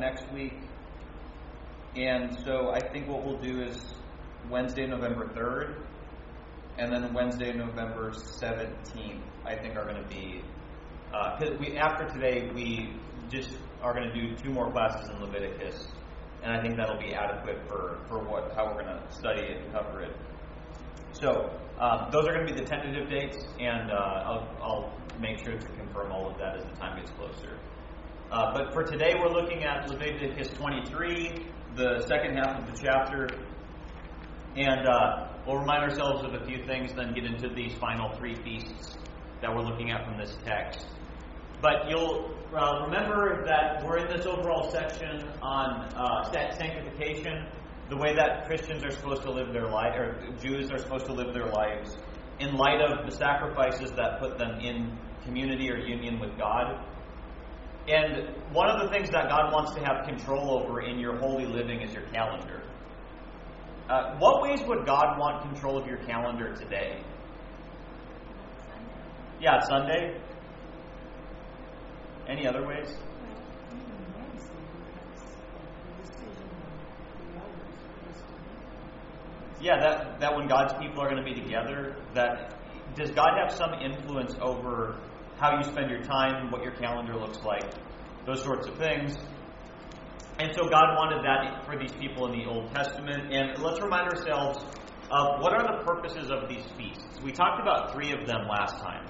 next week. And so I think what we'll do is Wednesday, November 3rd, and then Wednesday, November 17th, I think are going to be, after today, we just are going to do 2 more classes in Leviticus, and I think that'll be adequate for how we're going to study it and cover it. So those are going to be the tentative dates, and I'll make sure to confirm all of that as the time gets closer. But for today, we're looking at Leviticus 23, the second half of the chapter, and we'll remind ourselves of a few things, then get into these final 3 feasts that we're looking at from this text. But you'll remember that we're in this overall section on sanctification, the way that Christians are supposed to live their life, or Jews are supposed to live their lives, in light of the sacrifices that put them in community or union with God. And one of the things that God wants to have control over in your holy living is your calendar. What ways would God want control of your calendar today? Yeah, Sunday. Any other ways? Yeah, that when God's people are going to be together, does God have some influence over how you spend your time, what your calendar looks like, those sorts of things? And so God wanted that for these people in the Old Testament. And let's remind ourselves of what are the purposes of these feasts. We talked about 3 of them last time.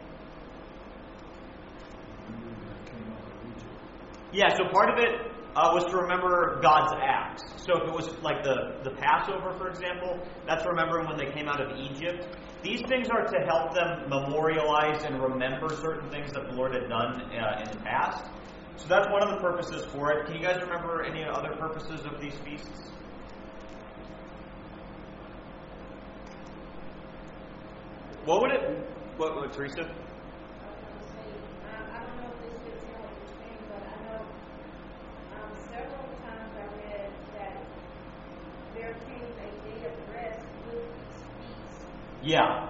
Yeah, so part of it was to remember God's acts. So if it was like the Passover, for example, that's remembering when they came out of Egypt. These things are to help them memorialize and remember certain things that the Lord had done in the past. So that's one of the purposes for it. Can you guys remember any other purposes of these feasts? What would it... What Teresa? Yeah.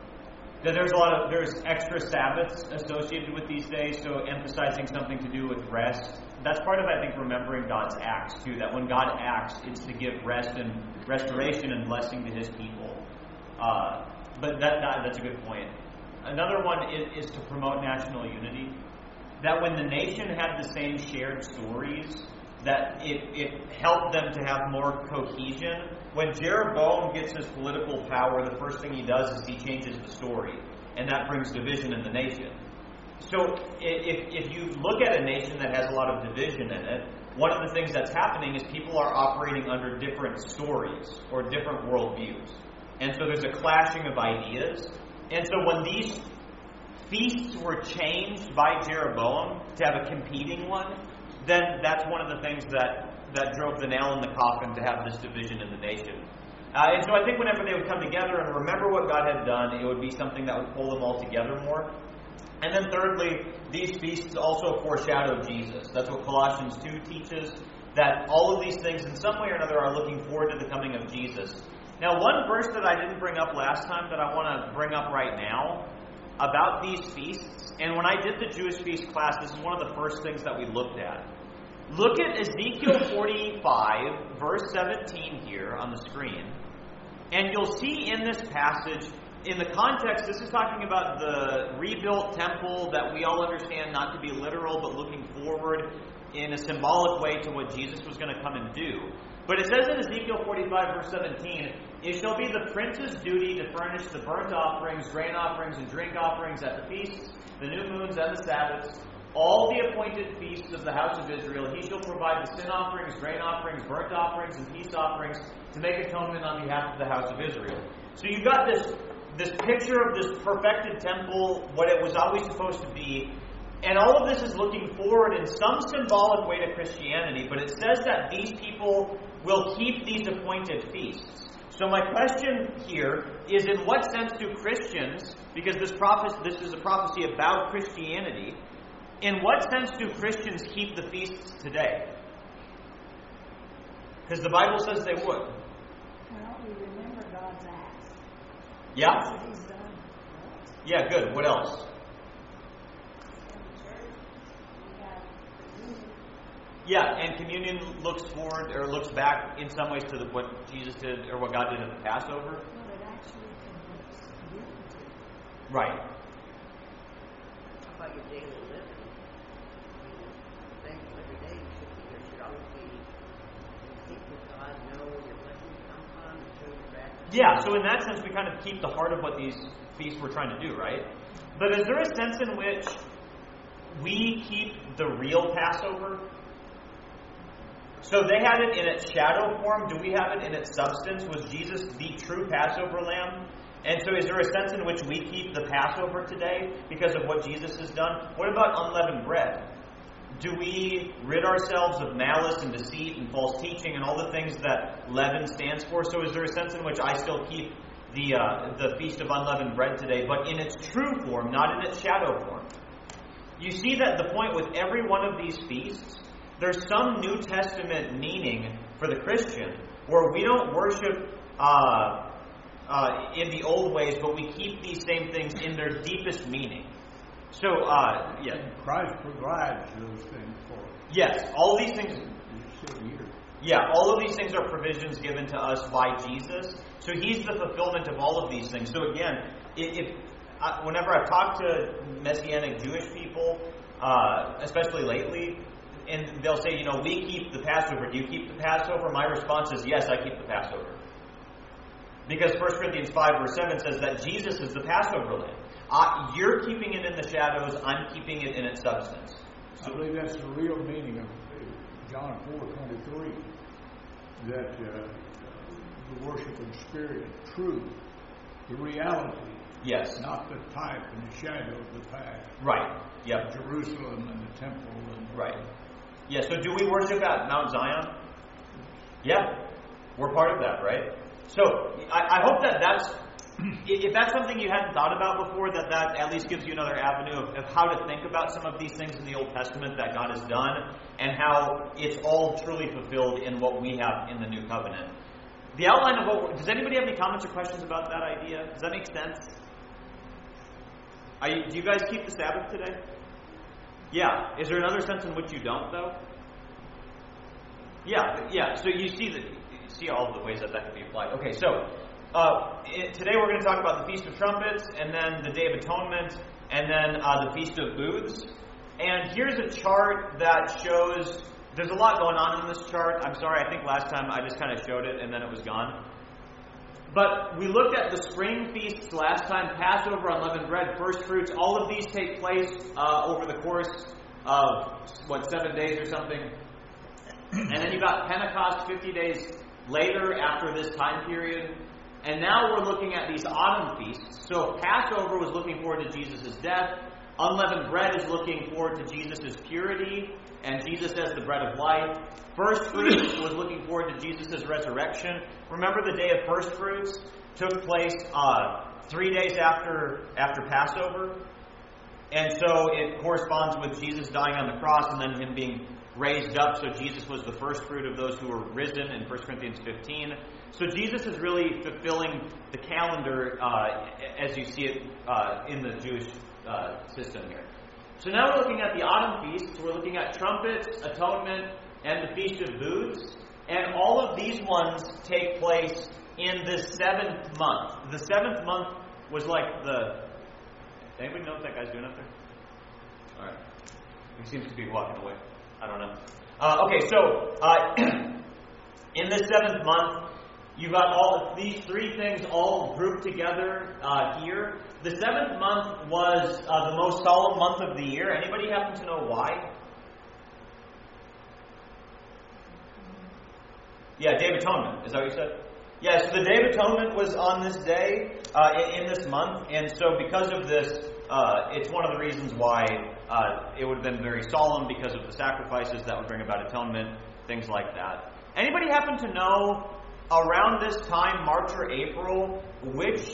There's extra Sabbaths associated with these days, so emphasizing something to do with rest. That's part of, I think, remembering God's acts, too. That when God acts, it's to give rest and restoration and blessing to His people. But that's a good point. Another one is to promote national unity. That when the nation had the same shared stories, that it helped them to have more cohesion. When Jeroboam gets his political power, the first thing he does is he changes the story, and that brings division in the nation. So if you look at a nation that has a lot of division in it, one of the things that's happening is people are operating under different stories or different worldviews. And so there's a clashing of ideas. And so when these feasts were changed by Jeroboam to have a competing one, then that's one of the things that drove the nail in the coffin to have this division in the nation. And so I think whenever they would come together and remember what God had done, it would be something that would pull them all together more. And then thirdly, these feasts also foreshadow Jesus. That's what Colossians 2 teaches, that all of these things in some way or another are looking forward to the coming of Jesus. Now, one verse that I didn't bring up last time that I want to bring up right now about these feasts, and when I did the Jewish feast class, this is one of the first things that we looked at. Look at Ezekiel 45, verse 17 here on the screen, and you'll see in this passage, in the context, this is talking about the rebuilt temple that we all understand not to be literal, but looking forward in a symbolic way to what Jesus was going to come and do. But it says in Ezekiel 45, verse 17, "It shall be the prince's duty to furnish the burnt offerings, grain offerings, and drink offerings at the feasts, the new moons, and the Sabbaths, all the appointed feasts of the house of Israel. He shall provide the sin offerings, grain offerings, burnt offerings, and peace offerings to make atonement on behalf of the house of Israel." So you've got this picture of this perfected temple, what it was always supposed to be. And all of this is looking forward in some symbolic way to Christianity, but it says that these people will keep these appointed feasts. So my question here is, in what sense do Christians, because this is a prophecy about Christianity, in what sense do Christians keep the feasts today? Because the Bible says they would. Well, we remember God's acts. Yeah? That's what He's done. Yeah, good. What else? Yeah, and communion looks forward or looks back in some ways to what Jesus did or what God did at the Passover. Well, it actually connotes unity. Right. How about your daily living? Things every day there should always be keep with God, know where your blessings come from, show your gratitude. Yeah, so in that sense, we kind of keep the heart of what these feasts were trying to do, right? But is there a sense in which we keep the real Passover? So they had it in its shadow form. Do we have it in its substance? Was Jesus the true Passover lamb? And so is there a sense in which we keep the Passover today because of what Jesus has done? What about unleavened bread? Do we rid ourselves of malice and deceit and false teaching and all the things that leaven stands for? So is there a sense in which I still keep the Feast of Unleavened Bread today, but in its true form, not in its shadow form? You see that the point with every one of these feasts, there's some New Testament meaning for the Christian where we don't worship in the old ways, but we keep these same things in their deepest meaning. So, yeah. And Christ provides those things for us. Yes, all of these things. He's still here. Yeah, all of these things are provisions given to us by Jesus. So He's the fulfillment of all of these things. So again, whenever I've talked to Messianic Jewish people, especially lately, and they'll say, we keep the Passover. Do you keep the Passover? My response is, yes, I keep the Passover. Because 1 Corinthians 5 verse 7 says that Jesus is the Passover lamb. You're keeping it in the shadows. I'm keeping it in its substance. I believe that's the real meaning of John 4:23, that the worship in spirit, truth, the reality, Yes. not the type and the shadow of the past. Right. Yep. Jerusalem and the temple. Right. Yeah, so do we worship at Mount Zion? Yeah. We're part of that, right? So I hope that's if that's something you hadn't thought about before, that at least gives you another avenue of how to think about some of these things in the Old Testament that God has done and how it's all truly fulfilled in what we have in the New Covenant. The outline of does anybody have any comments or questions about that idea? Does that make sense? Do you guys keep the Sabbath today? Yeah. Is there another sense in which you don't, though? Yeah. So you see all of the ways that could be applied. Okay, so today we're going to talk about the Feast of Trumpets, and then the Day of Atonement, and then the Feast of Booths. And here's a chart that shows, there's a lot going on in this chart. I'm sorry, I think last time I just kind of showed it and then it was gone. But we looked at the spring feasts last time, Passover, unleavened bread, first fruits. All of these take place over the course of, 7 days or something. And then you got Pentecost 50 days later after this time period. And now we're looking at these autumn feasts. So Passover was looking forward to Jesus' death. Unleavened bread is looking forward to Jesus' purity and Jesus as the bread of life. First fruits was looking forward to Jesus' resurrection. Remember, the day of first fruits took place 3 days after Passover. And so it corresponds with Jesus dying on the cross and then Him being raised up. So Jesus was the first fruit of those who were risen in 1 Corinthians 15. So Jesus is really fulfilling the calendar as you see it in the Jewish system here. So now we're looking at the autumn feasts. We're looking at trumpets, atonement, and the Feast of Booths. And all of these ones take place in the 7th month. The 7th month was like anybody know what that guy's doing up there? Alright. He seems to be walking away. I don't know. Okay, so in the 7th month, you've got all these three things all grouped together here. The 7th month was the most solemn month of the year. Anybody happen to know why? Yeah, Day of Atonement. Is that what you said? Yeah, so the Day of Atonement was on this day, in this month, and so because of this, it's one of the reasons why it would have been very solemn, because of the sacrifices that would bring about atonement, things like that. Anybody happen to know, around this time, March or April, which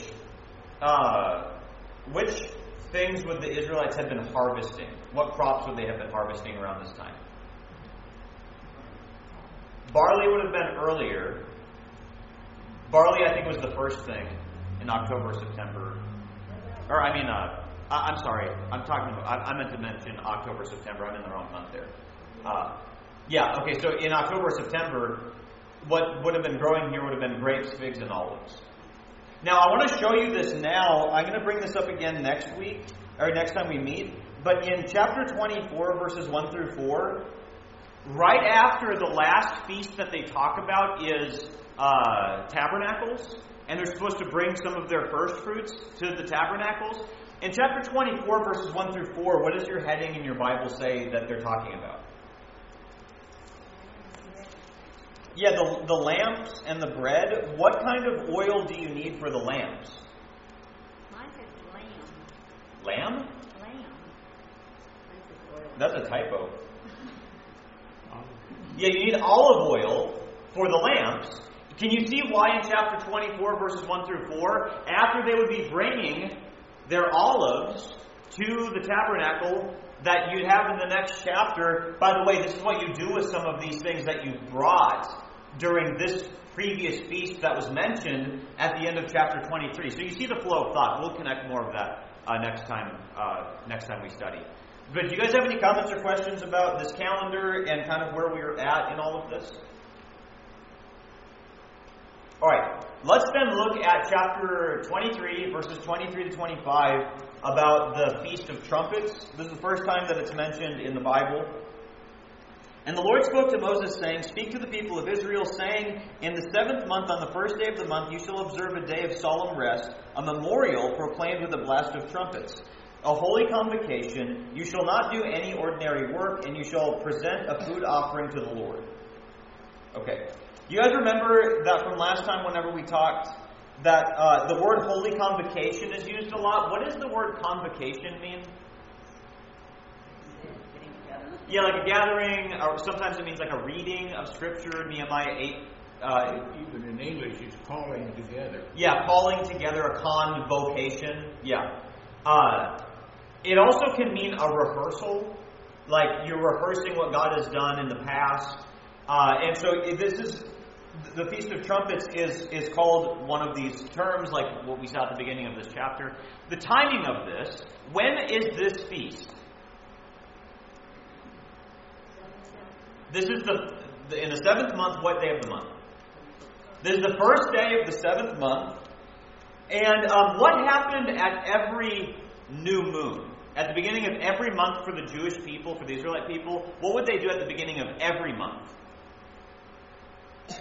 things would the Israelites have been harvesting? What crops would they have been harvesting around this time? Barley would have been earlier. Barley, I think, was the first thing in October, September. Or, I'm sorry. I meant to mention October, September. I'm in the wrong month there. Yeah, okay, so in October, September, what would have been growing here would have been grapes, figs, and olives. Now, I want to show you this now. I'm going to bring this up again next week, or next time we meet. But in chapter 24, verses 1 through 4, right after the last feast that they talk about is tabernacles, and they're supposed to bring some of their first fruits to the tabernacles. In chapter 24, verses 1 through 4, what does your heading in your Bible say that they're talking about? Yeah, the lamps and the bread. What kind of oil do you need for the lamps? Mine says lamb. Lamb? Lamb. That's a typo. Yeah, you need olive oil for the lamps. Can you see why in chapter 24, verses 1 through 4, after they would be bringing their olives to the tabernacle, that you'd have in the next chapter, by the way, this is what you do with some of these things that you brought during this previous feast that was mentioned at the end of chapter 23. So you see the flow of thought. We'll connect more of that next time we study. But do you guys have any comments or questions about this calendar and kind of where we're at in all of this? All right, let's then look at chapter 23, verses 23 to 25, about the Feast of Trumpets. This is the first time that it's mentioned in the Bible. And the Lord spoke to Moses, saying, Speak to the people of Israel, saying, In the 7th month, on the first day of the month, you shall observe a day of solemn rest, a memorial proclaimed with a blast of trumpets. A holy convocation. You shall not do any ordinary work, and you shall present a food offering to the Lord. Okay. You guys remember that from last time whenever we talked that the word holy convocation is used a lot? What does the word convocation mean? Getting together. Yeah, like a gathering, or sometimes it means like a reading of Scripture, Nehemiah 8. Even in English, it's calling together. Yeah, calling together, a convocation. Yeah. It also can mean a rehearsal, like you're rehearsing what God has done in the past. And so this is, the Feast of Trumpets is called one of these terms, like what we saw at the beginning of this chapter. The timing of this, when is this feast? This is in the 7th month. What day of the month? This is the first day of the 7th month. And what happened at every new moon? At the beginning of every month for the Jewish people, for the Israelite people, what would they do at the beginning of every month? Is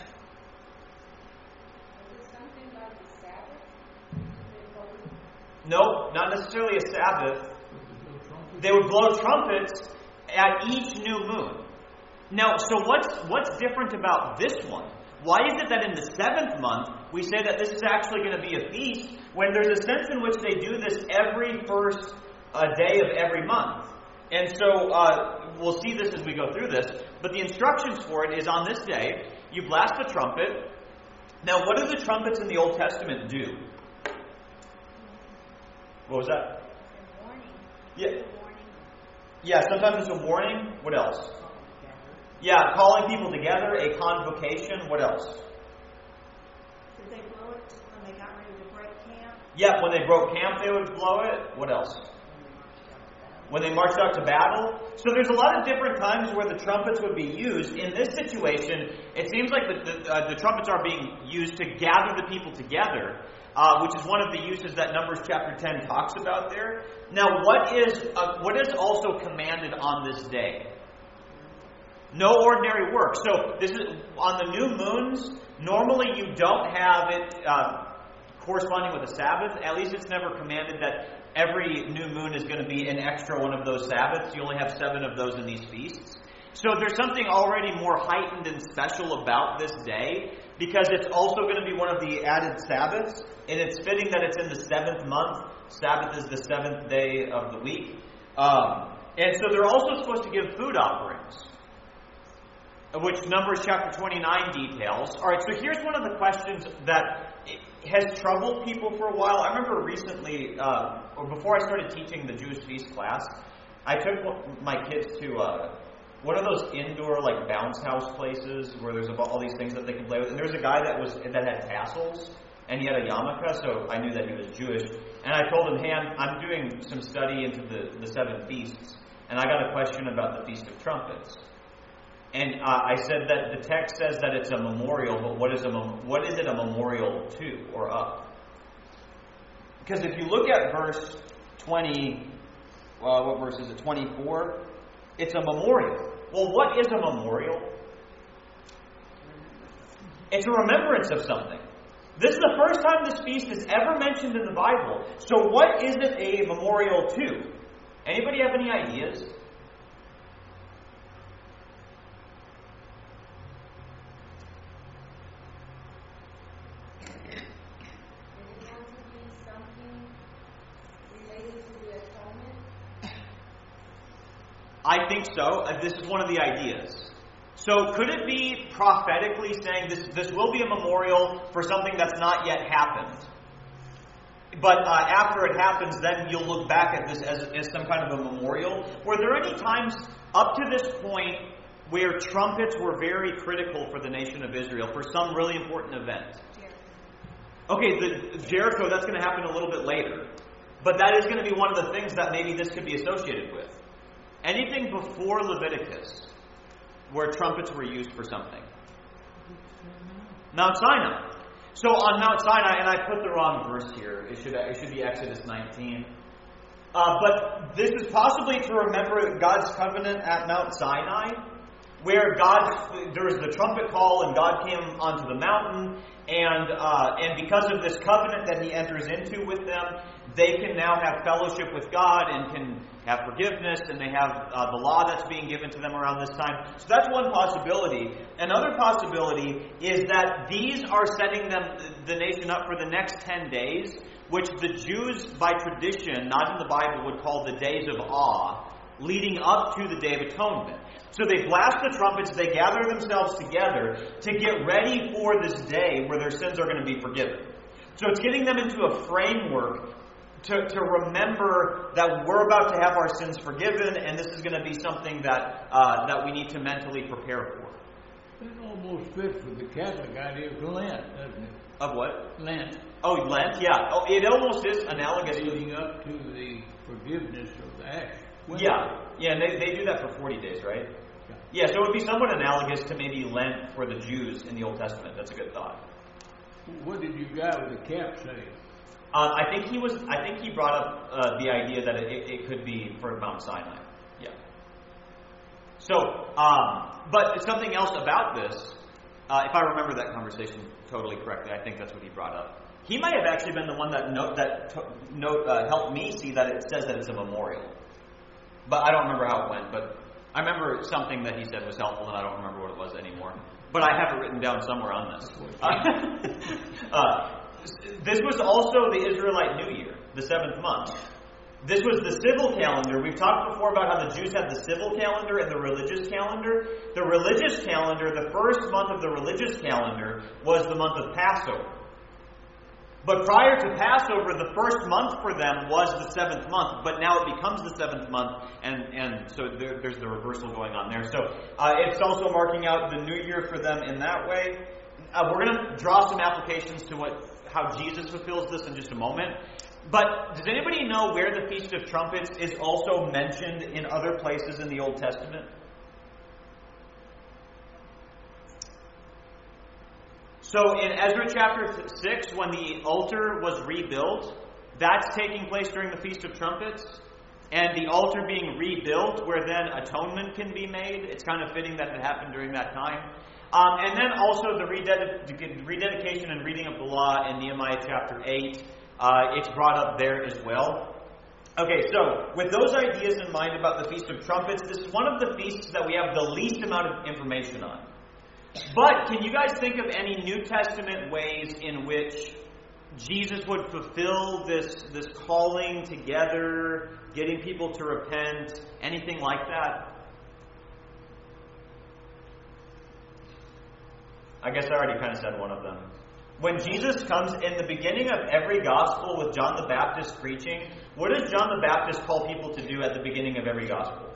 it something like the Sabbath? No, not necessarily a Sabbath. They would blow trumpets at each new moon. Now, so what's different about this one? Why is it that in the 7th month we say that this is actually going to be a feast when there's a sense in which they do this every first day of every month? And so we'll see this as we go through this. But the instructions for it is on this day, you blast the trumpet. Now, what do the trumpets in the Old Testament do? What was that? A warning. Yeah. A warning. Yeah, sometimes it's a warning. What else? Yeah, calling people together, a convocation. What else? Did they blow it when they got ready to break camp? Yeah, when they broke camp, they would blow it. What else? When they marched out to battle. So there's a lot of different times where the trumpets would be used. In this situation, it seems like the trumpets are being used to gather the people together, which is one of the uses that Numbers chapter 10 talks about there. Now, what is also commanded on this day? No ordinary work. So this is on the new moons. Normally, you don't have it corresponding with a Sabbath. At least it's never commanded that every new moon is going to be an extra one of those Sabbaths. You only have 7 of those in these feasts. So there's something already more heightened and special about this day because it's also going to be one of the added Sabbaths, and it's fitting that it's in the 7th month. Sabbath is the 7th day of the week. And so they're also supposed to give food offerings, which Numbers chapter 29 details. All right, so here's one of the questions that has troubled people for a while. I remember recently, or before I started teaching the Jewish feast class, I took my kids to one of those indoor like bounce house places where there's all these things that they can play with. And there was a guy that had tassels, and he had a yarmulke, so I knew that he was Jewish. And I told him, hey, I'm doing some study into the 7 feasts, and I got a question about the Feast of Trumpets. And I said that the text says that it's a memorial, but what is it a memorial to or of? Because if you look at verse 20, what verse is it? 24. It's a memorial. Well, what is a memorial? It's a remembrance of something. This is the first time this feast is ever mentioned in the Bible. So what is it a memorial to? Anybody have any ideas? I think so. This is one of the ideas. So could it be prophetically saying this will be a memorial for something that's not yet happened? But after it happens, then you'll look back at this as some kind of a memorial. Were there any times up to this point where trumpets were very critical for the nation of Israel for some really important event? Okay, Jericho, that's going to happen a little bit later. But that is going to be one of the things that maybe this could be associated with. Anything before Leviticus where trumpets were used for something? Mount Sinai. So on Mount Sinai, and I put the wrong verse here. It should be Exodus 19. But this is possibly to remember God's covenant at Mount Sinai, where there was the trumpet call and God came onto the mountain, and because of this covenant that He enters into with them, they can now have fellowship with God and can have forgiveness, and they have the law that's being given to them around this time. So that's one possibility. Another possibility is that these are setting the nation up for the next 10 days, which the Jews, by tradition, not in the Bible, would call the days of awe, leading up to the Day of Atonement. So they blast the trumpets, they gather themselves together to get ready for this day where their sins are going to be forgiven. So it's getting them into a framework to remember that we're about to have our sins forgiven, and this is going to be something that we need to mentally prepare for. It almost fits with the Catholic idea of Lent, doesn't it? Of what? Lent. Oh, Lent, yeah. Oh, it almost is analogous. Leading up to the forgiveness of the ash. Yeah, and they do that for 40 days, right? Yeah, so it would be somewhat analogous to maybe Lent for the Jews in the Old Testament. That's a good thought. What did you guy with the cap say? I think he brought up the idea that it could be for Mount Sinai. Yeah. So, but something else about this, if I remember that conversation totally correctly, I think that's what he brought up. He might have actually been the one that helped me see that it says that it's a memorial. But I don't remember how it went. But I remember something that he said was helpful, and I don't remember what it was anymore. But I have it written down somewhere on this. This was also the Israelite New Year, the 7th month. This was the civil calendar. We've talked before about how the Jews had the civil calendar and the religious calendar. The religious calendar, the first month of the religious calendar, was the month of Passover. But prior to Passover, the first month for them was the 7th month, but now it becomes the 7th month, and so there's the reversal going on there. So it's also marking out the New Year for them in that way. We're going to draw some applications to how Jesus fulfills this in just a moment. But does anybody know where the Feast of Trumpets is also mentioned in other places in the Old Testament? So in Ezra chapter 6, when the altar was rebuilt, that's taking place during the Feast of Trumpets. And the altar being rebuilt, where then atonement can be made. It's kind of fitting that it happened during that time. And then also the rededication and reading of the law in Nehemiah chapter 8. It's brought up there as well. Okay, so with those ideas in mind about the Feast of Trumpets, this is one of the feasts that we have the least amount of information on. But can you guys think of any New Testament ways in which Jesus would fulfill this calling together, getting people to repent, anything like that? I guess I already kind of said one of them. When Jesus comes in the beginning of every gospel with John the Baptist preaching, what does John the Baptist call people to do at the beginning of every gospel?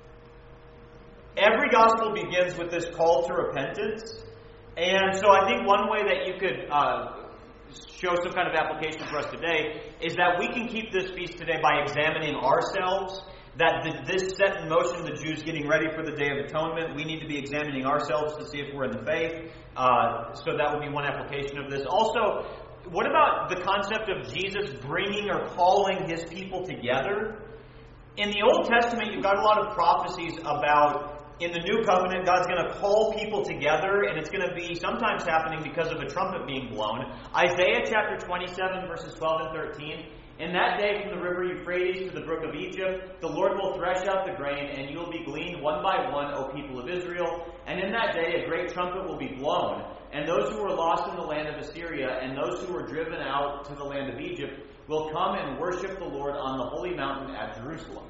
Every gospel begins with this call to repentance. And so I think one way that you could show some kind of application for us today is that we can keep this feast today by examining ourselves that this set in motion the Jews getting ready for the Day of Atonement. We need to be examining ourselves to see if we're in the faith. So that would be one application of this. Also, what about the concept of Jesus bringing or calling his people together? In the Old Testament, you've got a lot of prophecies about, in the New Covenant, God's going to call people together, and it's going to be sometimes happening because of a trumpet being blown. Isaiah chapter 27, verses 12 and 13. In that day, from the river Euphrates to the brook of Egypt, the Lord will thresh out the grain, and you will be gleaned one by one, O people of Israel. And in that day, a great trumpet will be blown, and those who were lost in the land of Assyria, and those who were driven out to the land of Egypt, will come and worship the Lord on the holy mountain at Jerusalem.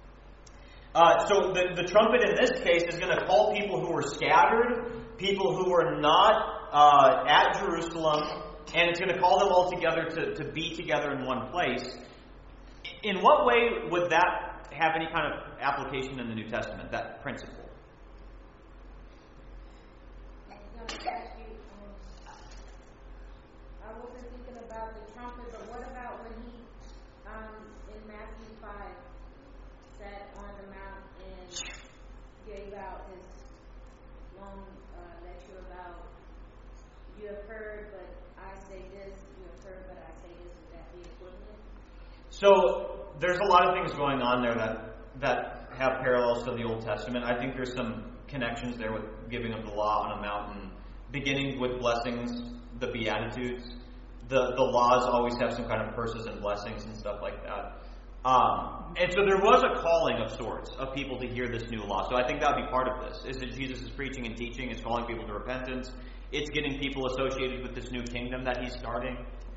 So the trumpet in this case is going to call people who were scattered, people who were not at Jerusalem, and it's going to call them all together to be together in one place. In what way would that have any kind of application in the New Testament, that principle? I wasn't thinking about the trumpet, but what about when he, in Matthew 5, sat on the mount and gave out his long lecture about, you have heard, but I say this, you have heard, but I say this, would that be equivalent? So there's a lot of things going on there that have parallels to the Old Testament. I think there's some connections there with giving of the law on a mountain, beginning with blessings, the Beatitudes. The laws always have some kind of curses and blessings and stuff like that. And so there was a calling of sorts of people to hear this new law. So I think that would be part of this, is that Jesus is preaching and teaching, is calling people to repentance. It's getting people associated with this new kingdom that he's starting.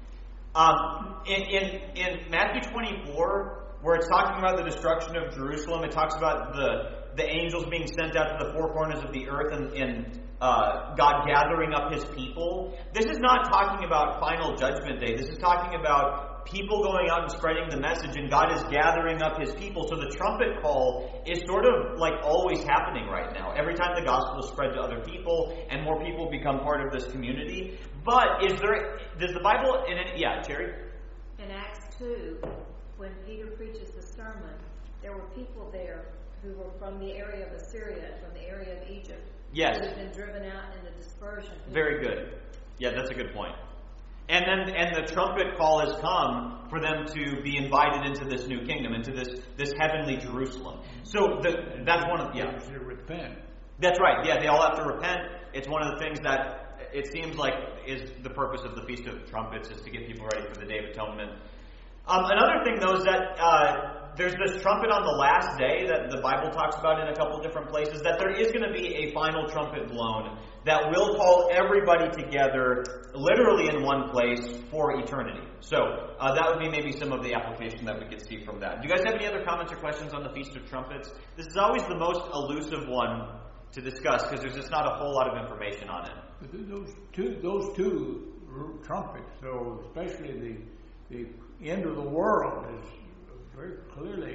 In Matthew 24, where it's talking about the destruction of Jerusalem, it talks about the angels being sent out to the four corners of the earth and God gathering up his people. This is not talking about final judgment day. This is talking about people going out and spreading the message, and God is gathering up his people. So the trumpet call is sort of like always happening right now. Every time the gospel is spread to other people, and more people become part of this community. But does the Bible Cherry? In Acts 2, when Peter preaches the sermon, there were people there who were from the area of Assyria, from the area of Egypt. Yes. Who had been driven out in the dispersion. Very good. Yeah, that's a good point. And the trumpet call has come for them to be invited into this new kingdom, into this heavenly Jerusalem. So that's one of To repent. That's right. Yeah, they all have to repent. It's one of the things that it seems like is the purpose of the Feast of Trumpets, is to get people ready for the Day of Atonement. Another thing, though, is that there's this trumpet on the last day that the Bible talks about in a couple different places, that there is going to be a final trumpet blown that will call everybody together literally in one place for eternity. So that would be maybe some of the application that we could see from that. Do you guys have any other comments or questions on the Feast of Trumpets? This is always the most elusive one to discuss because there's just not a whole lot of information on it. But those two trumpets, so especially the end of the world is very clearly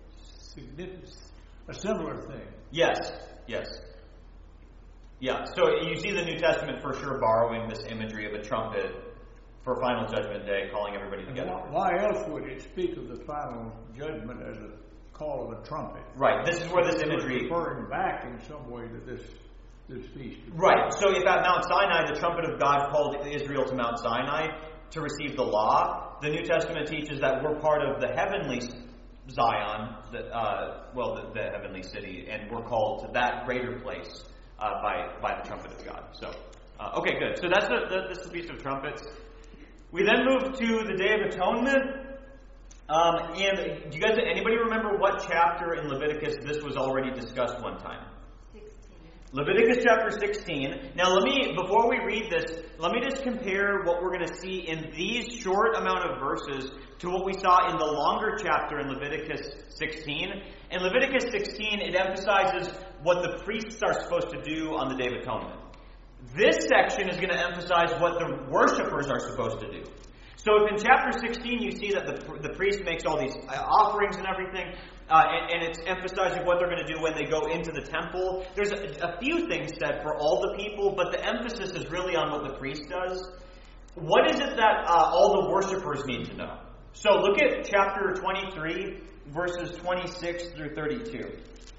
a similar thing. Yes. Yeah, so you see the New Testament for sure borrowing this imagery of a trumpet for final judgment day, calling everybody together. Why else would it speak of the final judgment as a call of a trumpet? Right, this is where this imagery... referring back in some way to this feast. Right, so if at Mount Sinai the trumpet of God called Israel to Mount Sinai to receive the law, the New Testament teaches that we're part of the heavenly Zion, the heavenly city, and we're called to that greater place by the trumpet of God. So, okay, good. So that's the Feast of Trumpets. We then move to the Day of Atonement. And do you guys, anybody remember what chapter in Leviticus this was already discussed one time? 16. Leviticus chapter 16. Now before we read this, let me just compare what we're going to see in these short amount of verses to what we saw in the longer chapter in Leviticus 16. In Leviticus 16, it emphasizes what the priests are supposed to do on the Day of Atonement. This section is going to emphasize what the worshipers are supposed to do. So if in chapter 16 you see that the priest makes all these offerings and everything, and it's emphasizing what they're going to do when they go into the temple, there's a few things said for all the people, but the emphasis is really on what the priest does. What is it that all the worshipers need to know? So look at chapter 23, verses 26 through 32.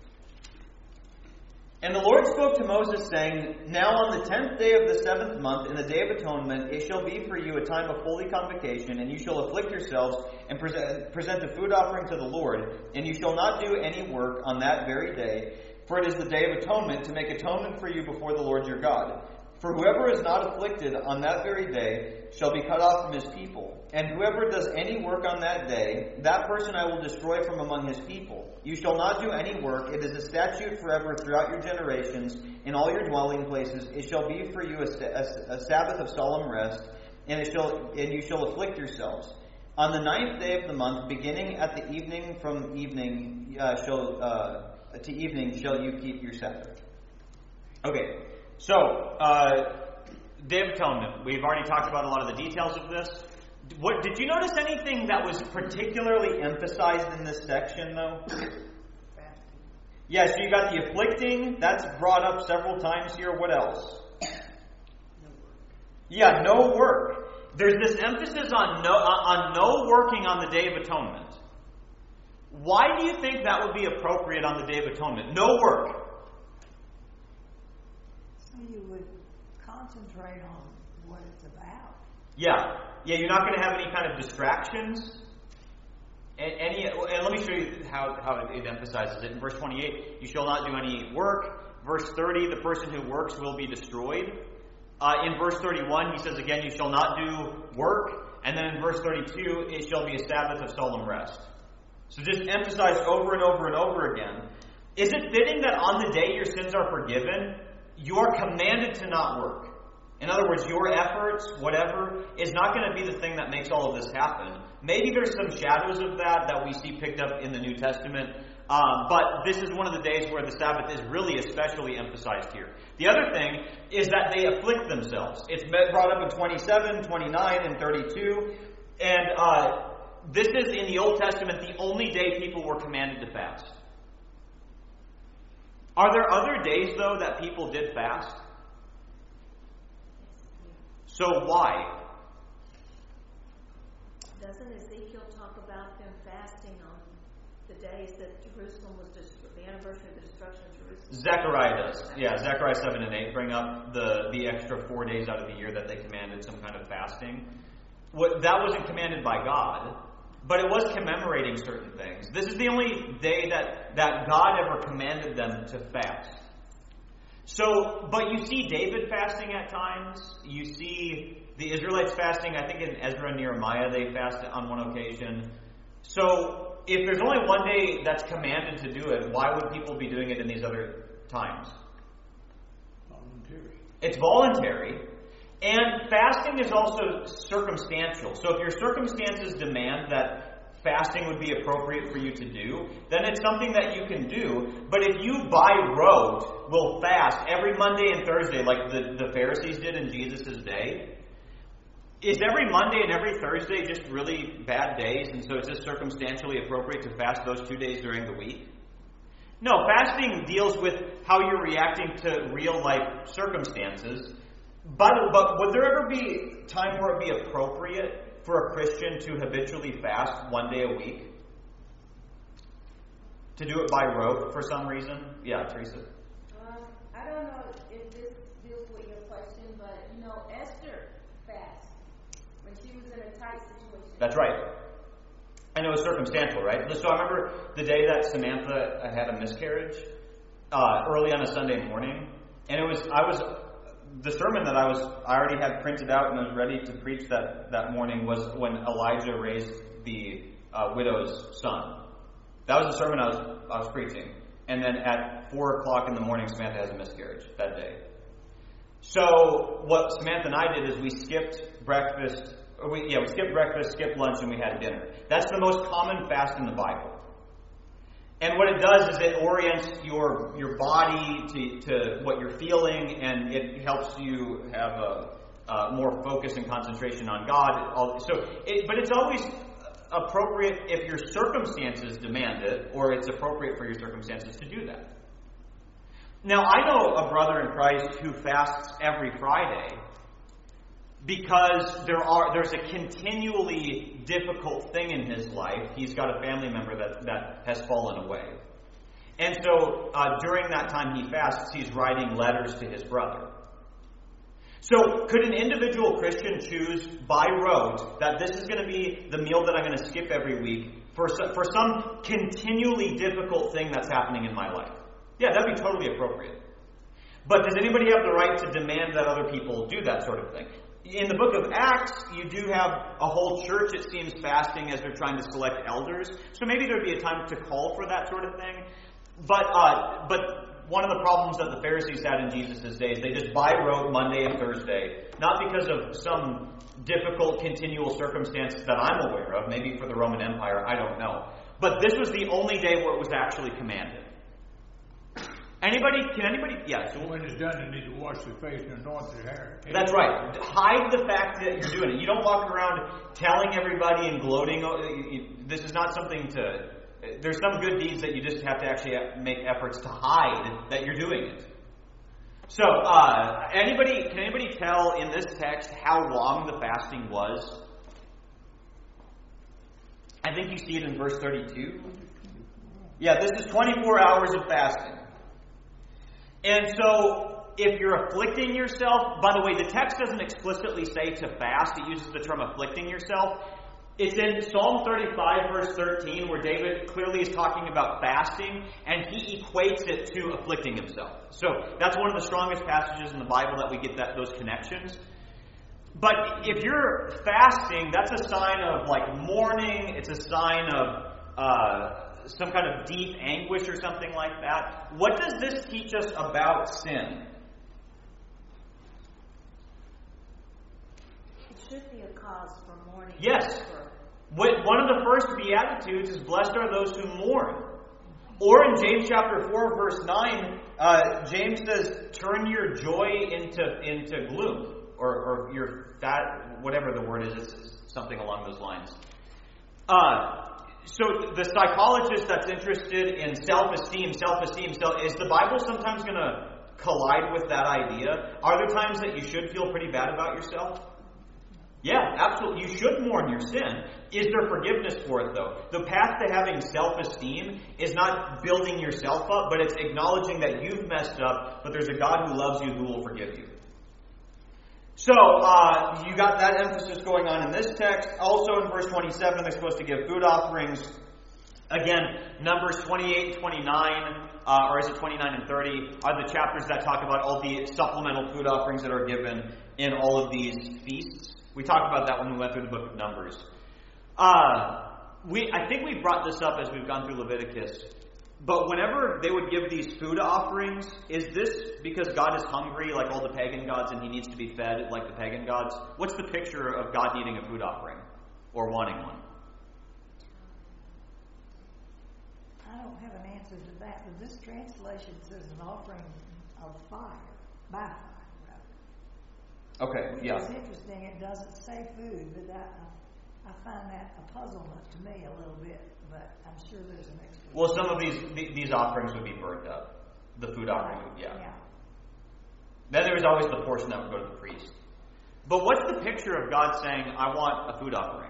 And the Lord spoke to Moses, saying, Now on the 10th day of the 7th month, in the day of atonement, it shall be for you a time of holy convocation, and you shall afflict yourselves, and present a food offering to the Lord, and you shall not do any work on that very day, for it is the day of atonement, to make atonement for you before the Lord your God. For whoever is not afflicted on that very day shall be cut off from his people. And whoever does any work on that day, that person I will destroy from among his people. You shall not do any work. It is a statute forever throughout your generations, in all your dwelling places. It shall be for you a Sabbath of solemn rest, and you shall afflict yourselves. On the 9th day of the month, beginning at the evening from evening to evening, shall you keep your Sabbath. Okay. So, Day of Atonement. We've already talked about a lot of the details of this. Did you notice anything that was particularly emphasized in this section, though? Fasting. Yeah, so you got the afflicting. That's brought up several times here. What else? No work. Yeah, no work. There's this emphasis on no working on the Day of Atonement. Why do you think that would be appropriate on the Day of Atonement? No work. You would concentrate on what it's about. Yeah, you're not going to have any kind of distractions. And let me show you how it emphasizes it. In verse 28, you shall not do any work. Verse 30, the person who works will be destroyed. In verse 31, he says again, you shall not do work. And then in verse 32, it shall be a Sabbath of solemn rest. So just emphasized over and over and over again. Is it fitting that on the day your sins are forgiven, you are commanded to not work? In other words, your efforts, whatever, is not going to be the thing that makes all of this happen. Maybe there's some shadows of that we see picked up in the New Testament, but this is one of the days where the Sabbath is really especially emphasized here. The other thing is that they afflict themselves. It's brought up in 27, 29, and 32, and this is, in the Old Testament, the only day people were commanded to fast. Are there other days, though, that people did fast? So why? Doesn't Ezekiel talk about them fasting on the days that Jerusalem was destroyed, the anniversary of the destruction of Jerusalem? Zechariah does. Yeah, Zechariah 7 and 8 bring up the extra 4 days out of the year that they commanded some kind of fasting. That wasn't commanded by God, but it was commemorating certain things. This is the only day that God ever commanded them to fast. So, but you see David fasting at times. You see the Israelites fasting. I think in Ezra and Nehemiah they fasted on one occasion. So, if there's only one day that's commanded to do it, why would people be doing it in these other times? Voluntary. It's voluntary. And fasting is also circumstantial. So if your circumstances demand that fasting would be appropriate for you to do, then it's something that you can do. But if you by rote will fast every Monday and Thursday like the Pharisees did in Jesus' day, is every Monday and every Thursday just really bad days, and so it's just circumstantially appropriate to fast those 2 days during the week? No, fasting deals with how you're reacting to real life circumstances. But would there ever be a time where it would be appropriate for a Christian to habitually fast 1 day a week? To do it by rote for some reason? Yeah, Teresa? I don't know if this deals with your question, but Esther fasted when she was in a tight situation. That's right. I know it's circumstantial, right? So I remember the day that Samantha had a miscarriage, early on a Sunday morning, and the sermon that I already had printed out and was ready to preach that morning was when Elijah raised the widow's son. That was the sermon I was preaching. And then at 4 o'clock in the morning, Samantha has a miscarriage that day. So what Samantha and I did is we skipped breakfast. We skipped breakfast, skipped lunch, and we had dinner. That's the most common fast in the Bible. And what it does is it orients your body to what you're feeling, and it helps you have a more focus and concentration on God. But it's always appropriate if your circumstances demand it, or it's appropriate for your circumstances to do that. Now, I know a brother in Christ who fasts every Friday, because there's a continually difficult thing in his life. He's got a family member that has fallen away. And so during that time he fasts, he's writing letters to his brother. So could an individual Christian choose by rote that this is going to be the meal that I'm going to skip every week for some continually difficult thing that's happening in my life? Yeah, that'd be totally appropriate. But does anybody have the right to demand that other people do that sort of thing? In the book of Acts, you do have a whole church, it seems, fasting as they're trying to select elders. So maybe there'd be a time to call for that sort of thing. But one of the problems that the Pharisees had in Jesus' days, they just by rote Monday and Thursday, not because of some difficult continual circumstance that I'm aware of, maybe for the Roman Empire, I don't know. But this was the only day where it was actually commanded. Yeah. So when it's done, they need to wash their face and anoint their hair. That's right. Hide the fact that you're doing it. You don't walk around telling everybody and gloating. This is not something to... There's some good deeds that you just have to actually make efforts to hide that you're doing it. So, can anybody tell in this text how long the fasting was? I think you see it in verse 32. Yeah, this is 24 hours of fasting. And so, if you're afflicting yourself, by the way, the text doesn't explicitly say to fast. It uses the term afflicting yourself. It's in Psalm 35, verse 13, where David clearly is talking about fasting, and he equates it to afflicting himself. So that's one of the strongest passages in the Bible that we get those connections. But if you're fasting, that's a sign of mourning. It's a sign of some kind of deep anguish or something like that. What does this teach us about sin? It should be a cause for mourning. Yes. One of the first Beatitudes is, blessed are those who mourn. Or in James chapter 4, verse 9, James says, turn your joy into gloom. Or your fat, whatever the word is, it's something along those lines. So the psychologist that's interested in self-esteem, is the Bible sometimes going to collide with that idea? Are there times that you should feel pretty bad about yourself? Yeah, absolutely. You should mourn your sin. Is there forgiveness for it, though? The path to having self-esteem is not building yourself up, but it's acknowledging that you've messed up, but there's a God who loves you who will forgive you. So, you got that emphasis going on in this text. Also in verse 27, they're supposed to give food offerings. Again, Numbers 28 and 29, or is it 29 and 30, are the chapters that talk about all the supplemental food offerings that are given in all of these feasts. We talked about that when we went through the book of Numbers. I think we brought this up as we've gone through Leviticus. But whenever they would give these food offerings, is this because God is hungry like all the pagan gods and he needs to be fed like the pagan gods? What's the picture of God needing a food offering or wanting one? I don't have an answer to that, but this translation says an offering of fire, by fire. Okay, yeah. It's interesting. It doesn't say food, but I find that a puzzlement to me a little bit. But I'm sure there's an explanation. Well, some of these offerings would be burnt up. The food offering, yeah. Then there was always the portion that would go to the priest. But what's the picture of God saying, "I want a food offering"?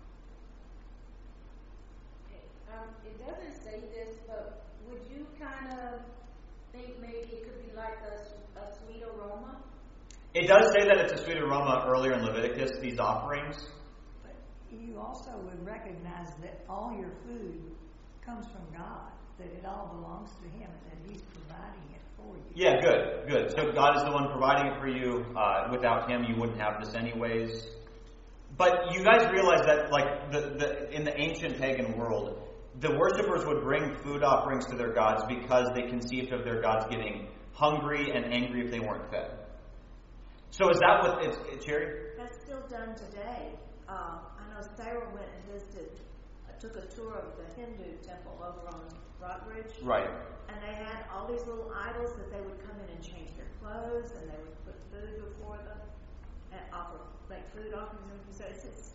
It doesn't say this, but would you kind of think maybe it could be like a sweet aroma? It does say that it's a sweet aroma earlier in Leviticus, these offerings. But you also would recognize that all your food comes from God, that it all belongs to Him, and that He's providing it for you. Yeah, good. So God is the one providing it for you. Without Him, you wouldn't have this anyways. But you guys realize that, in the ancient pagan world, the worshippers would bring food offerings to their gods because they conceived of their gods getting hungry and angry if they weren't fed. So is that what it's Cherry? That's still done today. I know Sarah went and took a tour of the Hindu temple over on Rockbridge. Right. And they had all these little idols that they would come in and change their clothes, and they would put food before them and offer food offerings and everything. So it's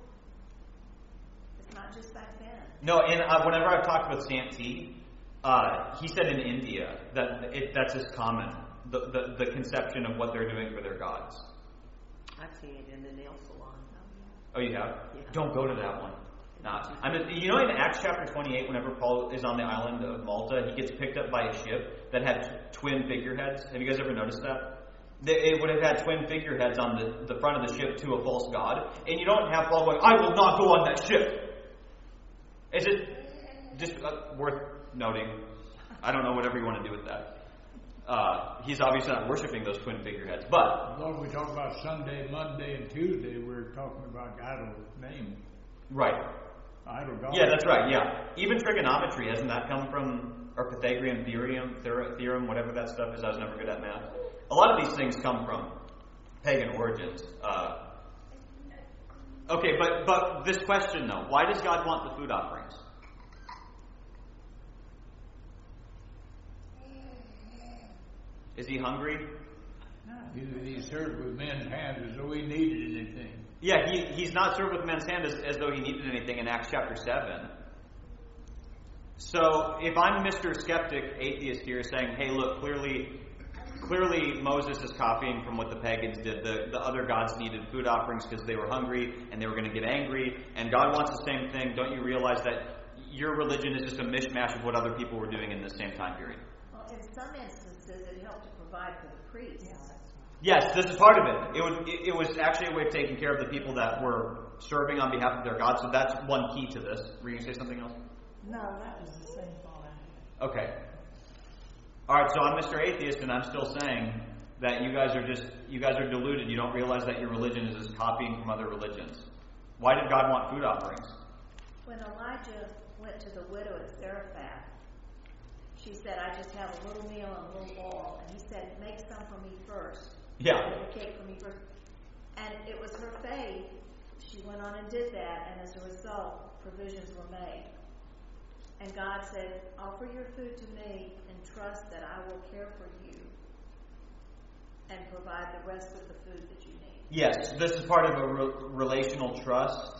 not just back then. No, and whenever I've talked with Santee, he said in India that's as common. The conception of what they're doing for their gods. I've seen it in the nail salon. Oh, you have? Yeah. Don't go to that one. Nah. I mean, you know, in Acts chapter 28, whenever Paul is on the island of Malta, he gets picked up by a ship that had twin figureheads. Have you guys ever noticed that? It would have had twin figureheads on the front of the ship to a false god. And you don't have Paul going, I will not go on that ship. Is it just worth noting? I don't know, whatever you want to do with that. He's obviously not worshiping those twin figureheads. But Lord, we talk about Sunday, Monday, and Tuesday. We're talking about idol name. right. Idol God. Yeah, that's right, yeah. Even trigonometry, hasn't that come from, or Pythagorean theorem, whatever that stuff is? I was never good at math. A lot of these things come from pagan origins. Okay, but this question, though. Why does God want the food offerings? Is he hungry? He served with men's hands as though he needed anything. Yeah, he's not served with men's hand as though he needed anything in Acts chapter 7. So if I'm Mr. Skeptic, atheist here, saying, hey, look, clearly Moses is copying from what the pagans did. The other gods needed food offerings because they were hungry and they were going to get angry. And God wants the same thing. Don't you realize that your religion is just a mishmash of what other people were doing in the same time period? Well, in some instances, it helped to provide for the priests. Yes, this is part of it. It was actually a way of taking care of the people that were serving on behalf of their God. So that's one key to this. Were you going to say something else? No, that was the same thought I had. Okay. All right, so I'm Mr. Atheist, and I'm still saying that you guys are deluded. You don't realize that your religion is just copying from other religions. Why did God want food offerings? When Elijah went to the widow at Zarephath, she said, I just have a little meal and a little oil. And he said, make some for me first. Yeah. Make a cake for me first. And it was her faith. She went on and did that, and as a result, provisions were made. And God said, offer your food to me and trust that I will care for you and provide the rest of the food that you need. Yes, this is part of a relational trust.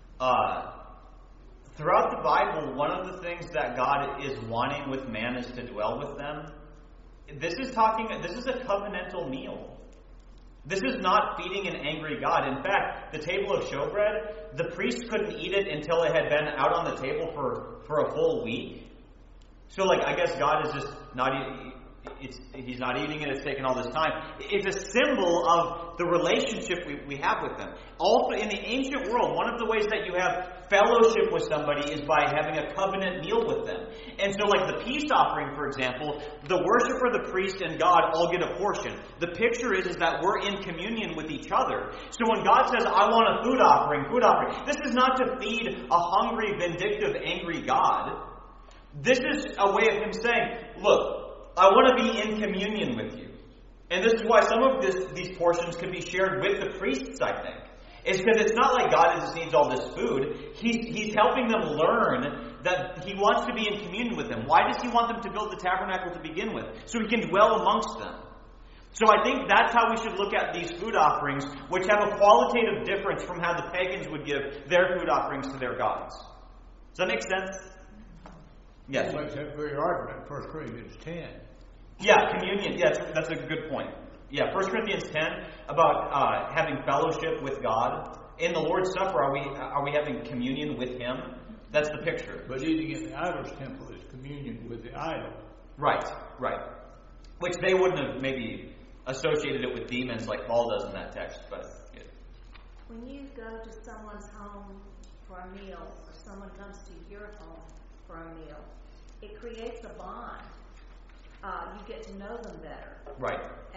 Throughout the Bible, one of the things that God is wanting with man is to dwell with them. This is a covenantal meal. This is not feeding an angry God. In fact, the table of showbread, the priest couldn't eat it until it had been out on the table for a full week. So, I guess God is just not eating. He's not eating it. It's taken all this time. It's a symbol of the relationship we have with them. Also, in the ancient world, one of the ways that you have fellowship with somebody is by having a covenant meal with them. And so, the peace offering, for example, the worshiper, the priest, and God all get a portion. The picture is that we're in communion with each other. So when God says, I want a food offering, this is not to feed a hungry, vindictive, angry God. This is a way of him saying, look, I want to be in communion with you. And this is why some of these portions can be shared with the priests, I think. It's because it's not like God just needs all this food. He's helping them learn that he wants to be in communion with them. Why does he want them to build the tabernacle to begin with? So he can dwell amongst them. So I think that's how we should look at these food offerings, which have a qualitative difference from how the pagans would give their food offerings to their gods. Does that make sense? Yes. Like that very argument in 1 Corinthians 10. Yeah, communion. Yeah, that's a good point. Yeah, 1 Corinthians 10 about having fellowship with God. In the Lord's Supper, are we having communion with Him? That's the picture. But eating in the idol's temple is communion with the idol. Right. Which they wouldn't have maybe associated it with demons like Paul does in that text. But yeah. When you go to someone's home for a meal, or someone comes to your home for a meal, it creates a bond. You get to know them better. Right.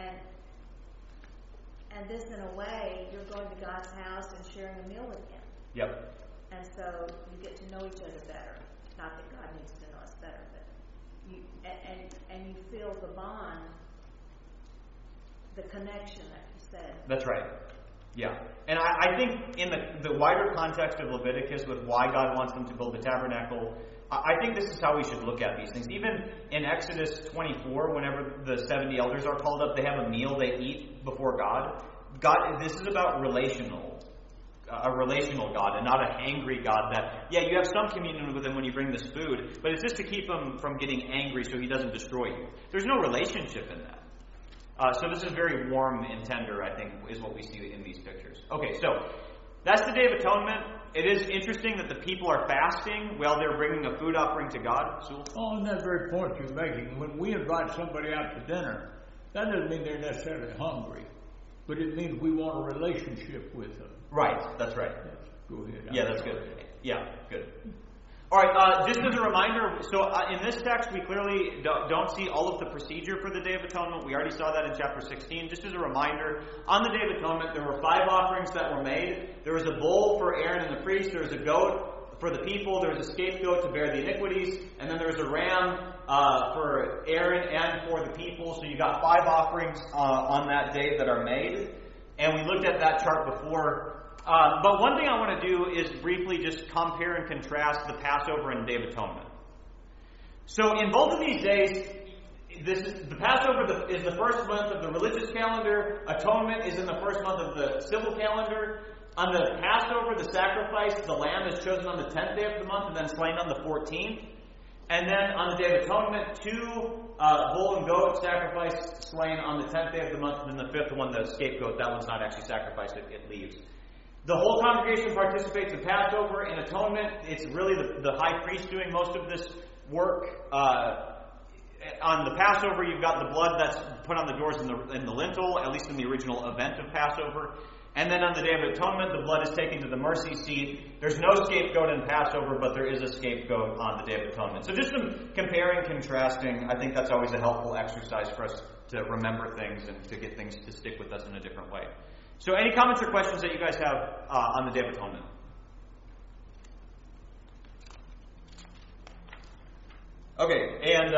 And this, in a way, you're going to God's house and sharing a meal with Him. Yep. And so you get to know each other better. Not that God needs to know us better, but you feel the bond, the connection that you said. That's right. Yeah. And I think in the wider context of Leviticus with why God wants them to build the tabernacle, I think this is how we should look at these things. Even in Exodus 24, whenever the 70 elders are called up, they have a meal they eat before God. This is about a relational God and not a hangry God that, yeah, you have some communion with Him when you bring this food, but it's just to keep Him from getting angry so He doesn't destroy you. There's no relationship in that. So this is very warm and tender, I think, is what we see in these pictures. Okay, so that's the Day of Atonement. It is interesting that the people are fasting while they're bringing a food offering to God. Sewell? On that very point you're making, when we invite somebody out to dinner, that doesn't mean they're necessarily hungry, but it means we want a relationship with them. Right, that's right. Go ahead. Yeah, that's good. Yeah, good. All right, just as a reminder, so in this text, we clearly don't see all of the procedure for the Day of Atonement. We already saw that in chapter 16. Just as a reminder, on the Day of Atonement, there were 5 offerings that were made. There was a bull for Aaron and the priest. There was a goat for the people. There was a scapegoat to bear the iniquities. And then there was a ram for Aaron and for the people. So you got 5 offerings on that day that are made. And we looked at that chart before. But one thing I want to do is briefly just compare and contrast the Passover and the Day of Atonement. So in both of these days, the Passover is the first month of the religious calendar. Atonement is in the first month of the civil calendar. On the Passover, the sacrifice, the lamb is chosen on the 10th day of the month and then slain on the 14th. And then on the Day of Atonement, 2 bull and goat sacrifice slain on the 10th day of the month, and then the 5th one, the scapegoat, that one's not actually sacrificed, it leaves. The whole congregation participates in Passover and Atonement. It's really the high priest doing most of this work. On the Passover, you've got the blood that's put on the doors in the lintel, at least in the original event of Passover. And then on the Day of Atonement, the blood is taken to the mercy seat. There's no scapegoat in Passover, but there is a scapegoat on the Day of Atonement. So just some comparing, contrasting. I think that's always a helpful exercise for us to remember things and to get things to stick with us in a different way. So any comments or questions that you guys have on the Day of Atonement? Okay, and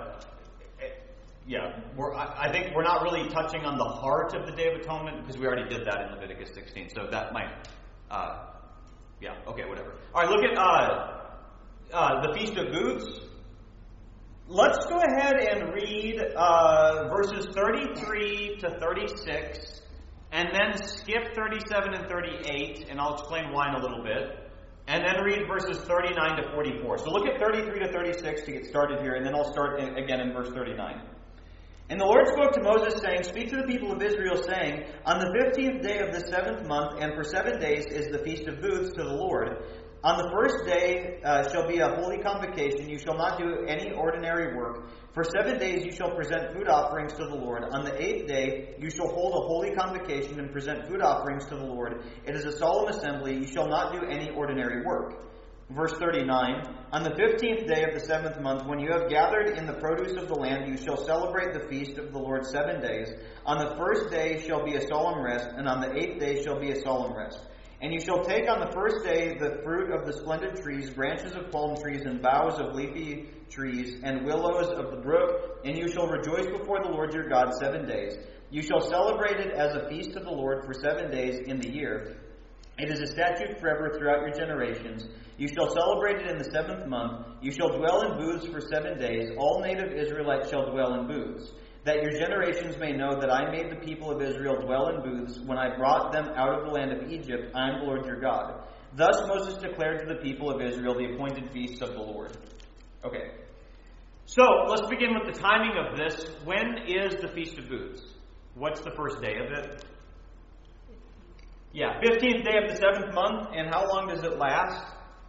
I think we're not really touching on the heart of the Day of Atonement because we already did that in Leviticus 16. So that might, whatever. All right, look at the Feast of Booths. Let's go ahead and read verses 33 to 36. And then skip 37 and 38, and I'll explain why in a little bit. And then read verses 39 to 44. So look at 33 to 36 to get started here, and then I'll start again in verse 39. And the Lord spoke to Moses, saying, Speak to the people of Israel, saying, On the 15th day of the 7th month, and for 7 days is the Feast of Booths to the Lord. On the first day shall be a holy convocation. You shall not do any ordinary work. For 7 days you shall present food offerings to the Lord. On the 8th day you shall hold a holy convocation and present food offerings to the Lord. It is a solemn assembly. You shall not do any ordinary work. Verse 39, On the 15th day of the 7th month, when you have gathered in the produce of the land, you shall celebrate the feast of the Lord 7 days. On the first day shall be a solemn rest, and on the 8th day shall be a solemn rest. And you shall take on the first day the fruit of the splendid trees, branches of palm trees, and boughs of leafy trees, and willows of the brook, and you shall rejoice before the Lord your God 7 days. You shall celebrate it as a feast of the Lord for 7 days in the year. It is a statute forever throughout your generations. You shall celebrate it in the 7th month. You shall dwell in booths for 7 days. All native Israelites shall dwell in booths, that your generations may know that I made the people of Israel dwell in booths when I brought them out of the land of Egypt. I am the Lord your God. Thus Moses declared to the people of Israel the appointed feasts of the Lord. Okay. So, let's begin with the timing of this. When is the Feast of Booths? What's the first day of it? Yeah, 15th day of the 7th month. And how long does it last?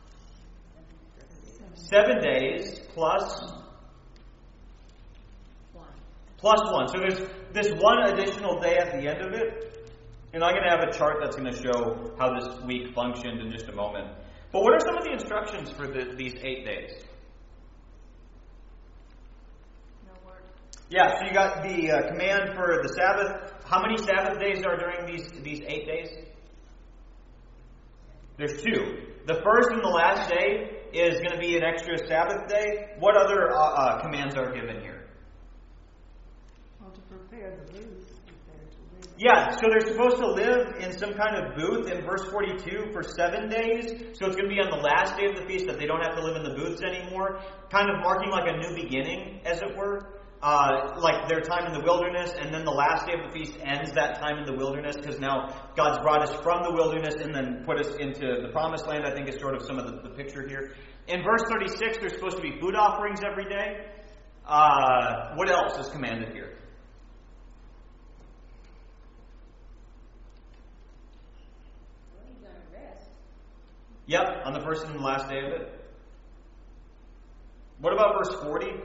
7 days plus 1. So there's this one additional day at the end of it. And I'm going to have a chart that's going to show how this week functioned in just a moment. But what are some of the instructions for these 8 days? No work. Yeah, so you got the command for the Sabbath. How many Sabbath days are during these 8 days? There's 2. The first and the last day is going to be an extra Sabbath day. What other commands are given here? Well, to prepare the booths. Yeah, so they're supposed to live in some kind of booth in verse 42 for 7 days. So it's going to be on the last day of the feast that they don't have to live in the booths anymore. Kind of marking like a new beginning, as it were. Like their time in the wilderness, and then the last day of the feast ends that time in the wilderness, because now God's brought us from the wilderness and then put us into the promised land, I think is sort of some of the picture here. In verse 36, there's supposed to be food offerings every day. What else is commanded here? Yep, on the first and the last day of it. What about verse 40? You're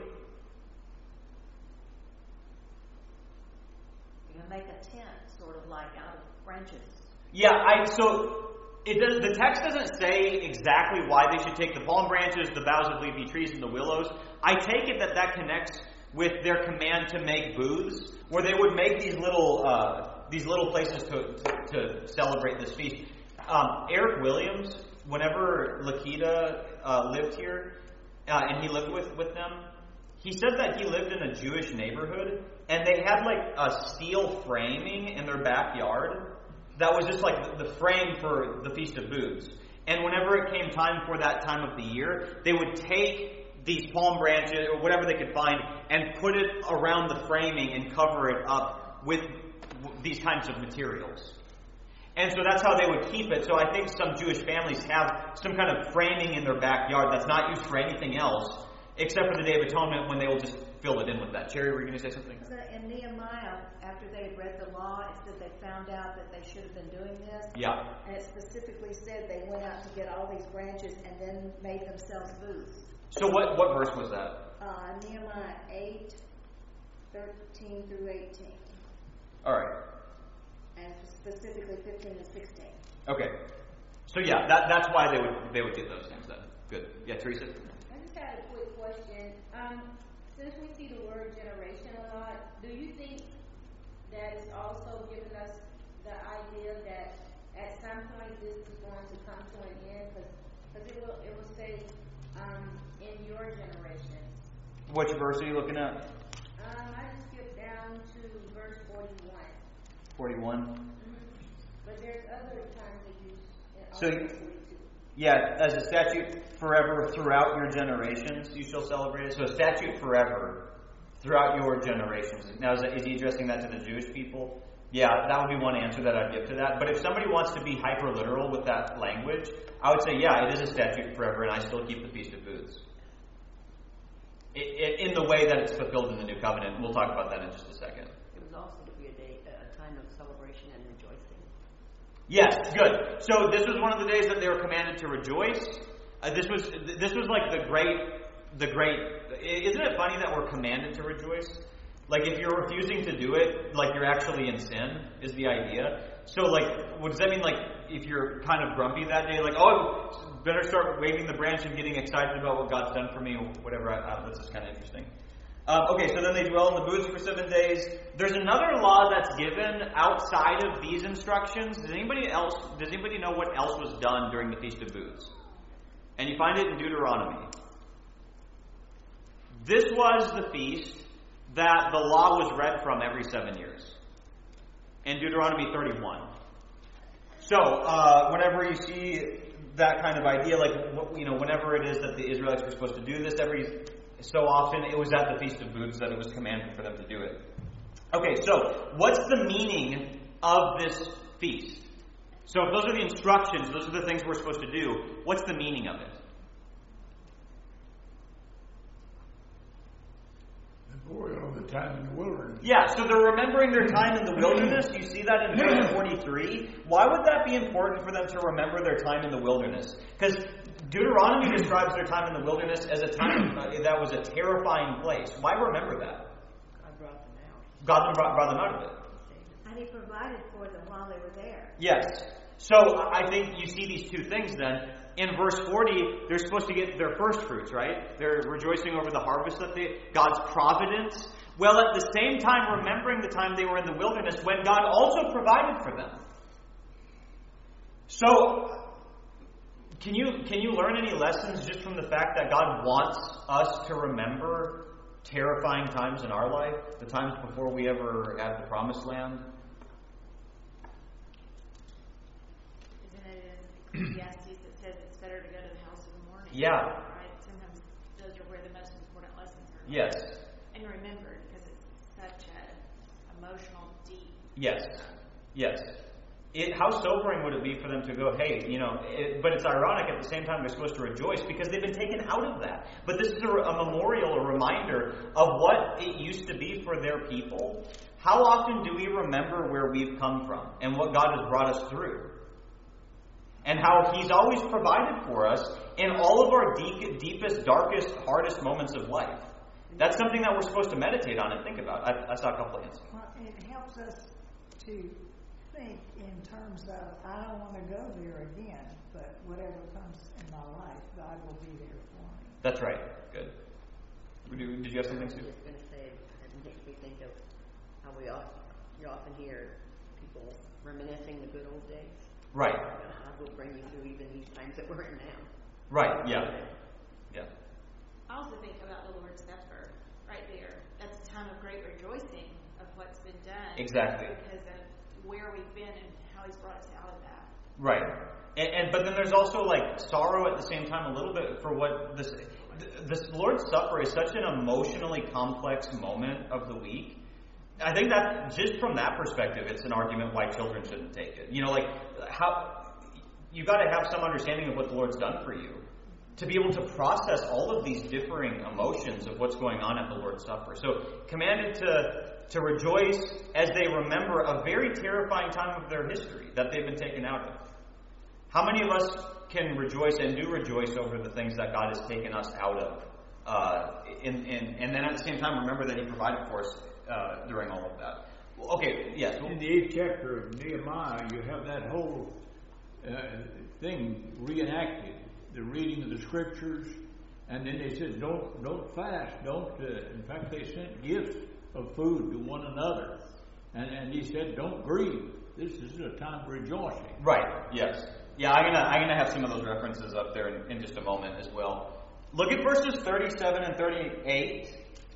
going to make a tent, sort of like out of branches. Yeah, the text doesn't say exactly why they should take the palm branches, the boughs of leafy trees, and the willows. I take it that connects with their command to make booths, where they would make these little places to celebrate this feast. Eric Williams, whenever Lakita lived here, and he lived with them, he said that he lived in a Jewish neighborhood, and they had like a steel framing in their backyard that was just like the frame for the Feast of Booths. And whenever it came time for that time of the year, they would take these palm branches or whatever they could find and put it around the framing and cover it up with these kinds of materials. And so that's how they would keep it. So I think some Jewish families have some kind of framing in their backyard that's not used for anything else, except for the Day of Atonement, when they will just fill it in with that. Cherry, were you going to say something? So in Nehemiah, after they had read the law, it said they found out that they should have been doing this. Yeah. And it specifically said they went out to get all these branches and then made themselves booths. So what verse was that? Nehemiah 8, 13 through 18. All right. And specifically 15 and 16. Okay. So yeah, that's why they would do those things then. Good. Yeah, Teresa? I just had a quick question. Since we see the word generation a lot, do you think that it's also giving us the idea that at some point this is going to come to an end? Because it will say in your generation. Which verse are you looking at? I just skipped down to verse 41. 41. Mm-hmm. But there's other times that use So, 42. yeah, as a statute forever throughout your generations, you shall celebrate it. So a statute forever throughout your generations. Now, is he addressing that to the Jewish people? Yeah, that would be one answer that I'd give to that. But if somebody wants to be hyper-literal with that language, I would say, yeah, it is a statute forever, and I still keep the Feast of Booths. In the way that it's fulfilled in the New Covenant. We'll talk about that in just a second. It was also to be a time of celebration and rejoicing. Yes, good. So this was one of the days that they were commanded to rejoice. This was like the great. Isn't it funny that we're commanded to rejoice? Like if you're refusing to do it, like you're actually in sin, is the idea. So like, what does that mean? Like if you're kind of grumpy that day, like, oh, better start waving the branch and getting excited about what God's done for me, or whatever. This is kind of interesting. Okay, so then they dwell in the booths for 7 days. There's another law that's given outside of these instructions. Does anybody know what else was done during the Feast of Booths? And you find it in Deuteronomy. This was the feast that the law was read from every 7 years. In Deuteronomy 31. So, whenever you see that kind of idea, like, whenever it is that the Israelites were supposed to do this, every so often it was at the Feast of Booths that it was commanded for them to do it. Okay, so what's the meaning of this feast? So if those are the instructions, those are the things we're supposed to do, what's the meaning of it? Memorial of the time in the wilderness. Yeah, so they're remembering their time in the wilderness. You see that in verse 43. Why would that be important for them to remember their time in the wilderness? Because Deuteronomy describes their time in the wilderness as a time that was a terrifying place. Why remember that? God brought them out. God brought them out of it. And he provided for them while they were there. Yes. So I think you see these two things then. In verse 40, they're supposed to get their first fruits, right? They're rejoicing over the harvest that God's providence. Well, at the same time, remembering the time they were in the wilderness when God also provided for them. So, can you learn any lessons just from the fact that God wants us to remember terrifying times in our life? The times before we ever had the promised land? Isn't it in Ecclesiastes that says it's better to go to the house of the morning? Yeah. Right? Sometimes those are where the most important lessons are. Yes. And remembered, because it's such an emotional, deep. Yes. Yes. How sobering would it be for them to go, hey, but it's ironic at the same time they're supposed to rejoice because they've been taken out of that. But this is a memorial, a reminder of what it used to be for their people. How often do we remember where we've come from and what God has brought us through? and how He's always provided for us in all of our deepest, darkest, hardest moments of life. That's something that we're supposed to meditate on and think about. I saw a couple of hands. Well, it helps us to think in terms of, I don't want to go there again, but whatever comes in my life, God will be there for me. That's right. Good. Did you have something, I Sue? was just going to say, it makes me think of how you often hear people reminiscing the good old days. Right. God will bring you through even these times that we're in now. Right. Yeah. Yeah. I also think about the Lord's Supper right there. That's a time of great rejoicing of what's been done. Exactly. Because of where we've been and how He's brought us out of that. Right. But then there's also like sorrow at the same time a little bit for what this Lord's Supper is such an emotionally complex moment of the week. I think that just from that perspective, it's an argument why children shouldn't take it. You know, like how you got to have some understanding of what the Lord's done for you to be able to process all of these differing emotions of what's going on at the Lord's Supper. So commanded to rejoice as they remember a very terrifying time of their history that they've been taken out of. How many of us can rejoice and do rejoice over the things that God has taken us out of? And then at the same time remember that He provided for us during all of that. Okay, yes. In the 8th chapter of Nehemiah, you have that whole thing reenacted. The reading of the scriptures, and then they said, don't fast, in fact, they sent gifts of food to one another. And He said, don't grieve. This is a time of rejoicing. Right, yes. Yeah, I'm gonna have some of those references up there in just a moment as well. Look at verses 37 and 38.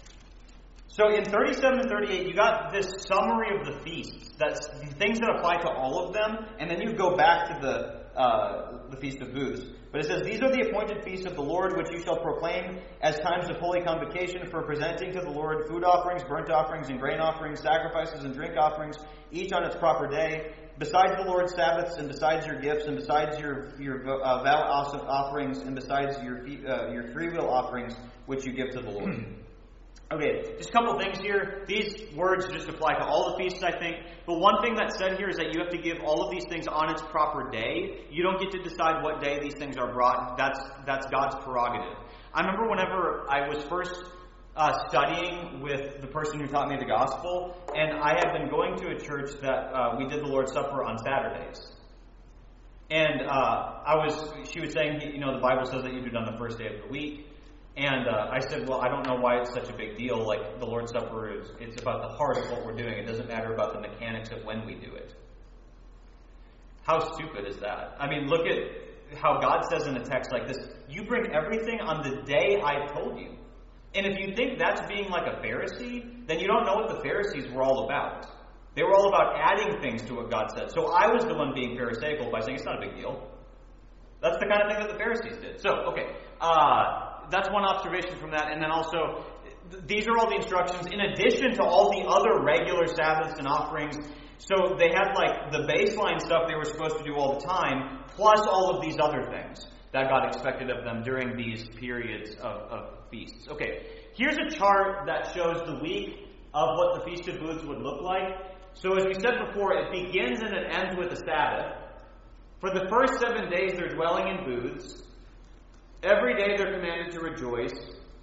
So in 37 and 38, you got this summary of the feasts. That's things that apply to all of them, and then you go back to the Feast of Booths. But it says, these are the appointed feasts of the Lord, which you shall proclaim as times of holy convocation for presenting to the Lord food offerings, burnt offerings, and grain offerings, sacrifices and drink offerings, each on its proper day, besides the Lord's Sabbaths, and besides your gifts, and besides your vow offerings, and besides your freewill offerings, which you give to the Lord. Okay, just a couple things here. These words just apply to all the feasts, I think. But one thing that's said here is that you have to give all of these things on its proper day. You don't get to decide what day these things are brought. That's God's prerogative. I remember whenever I was first studying with the person who taught me the gospel, and I had been going to a church that we did the Lord's Supper on Saturdays. And she was saying, the Bible says that you do it on the first day of the week. And I said, well, I don't know why it's such a big deal. Like, the Lord's Supper it's about the heart of what we're doing. It doesn't matter about the mechanics of when we do it. How stupid is that? I mean, look at how God says in a text like this, you bring everything on the day I told you. And if you think that's being like a Pharisee, then you don't know what the Pharisees were all about. They were all about adding things to what God said. So I was the one being Pharisaical by saying it's not a big deal. That's the kind of thing that the Pharisees did. So, okay. That's one observation from that. And then also, these are all the instructions in addition to all the other regular Sabbaths and offerings. So they had like the baseline stuff they were supposed to do all the time, plus all of these other things that God expected of them during these periods of feasts. Okay, here's a chart that shows the week of what the Feast of Booths would look like. So as we said before, it begins and it ends with the Sabbath. For the first 7 days, they're dwelling in booths. Every day they're commanded to rejoice.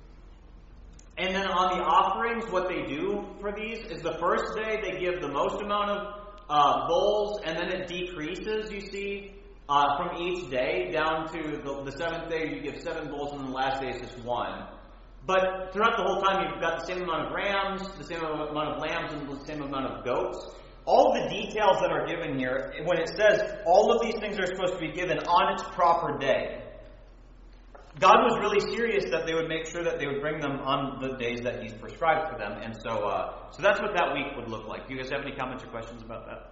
And then on the offerings, what they do for these is the first day they give the most amount of bowls, and then it decreases, you see, from each day down to the seventh day you give 7 bowls, and then the last day is just 1. But throughout the whole time you've got the same amount of rams, the same amount of lambs, and the same amount of goats. All the details that are given here, when it says all of these things are supposed to be given on its proper day, God was really serious that they would make sure that they would bring them on the days that He's prescribed for them. And so that's what that week would look like. Do you guys have any comments or questions about that?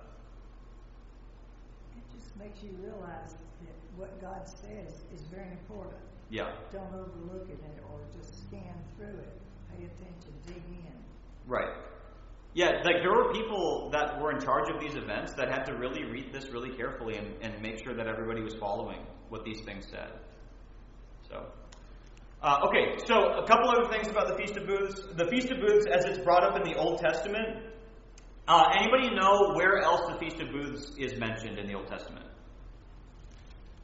It just makes you realize that what God says is very important. Yeah. Don't overlook it or just scan through it. Pay attention, dig in. Right. Yeah, like there were people that were in charge of these events that had to really read this really carefully and make sure that everybody was following what these things said. So, okay, so a couple other things about the Feast of Booths. The Feast of Booths, as it's brought up in the Old Testament, anybody know where else the Feast of Booths is mentioned in the Old Testament?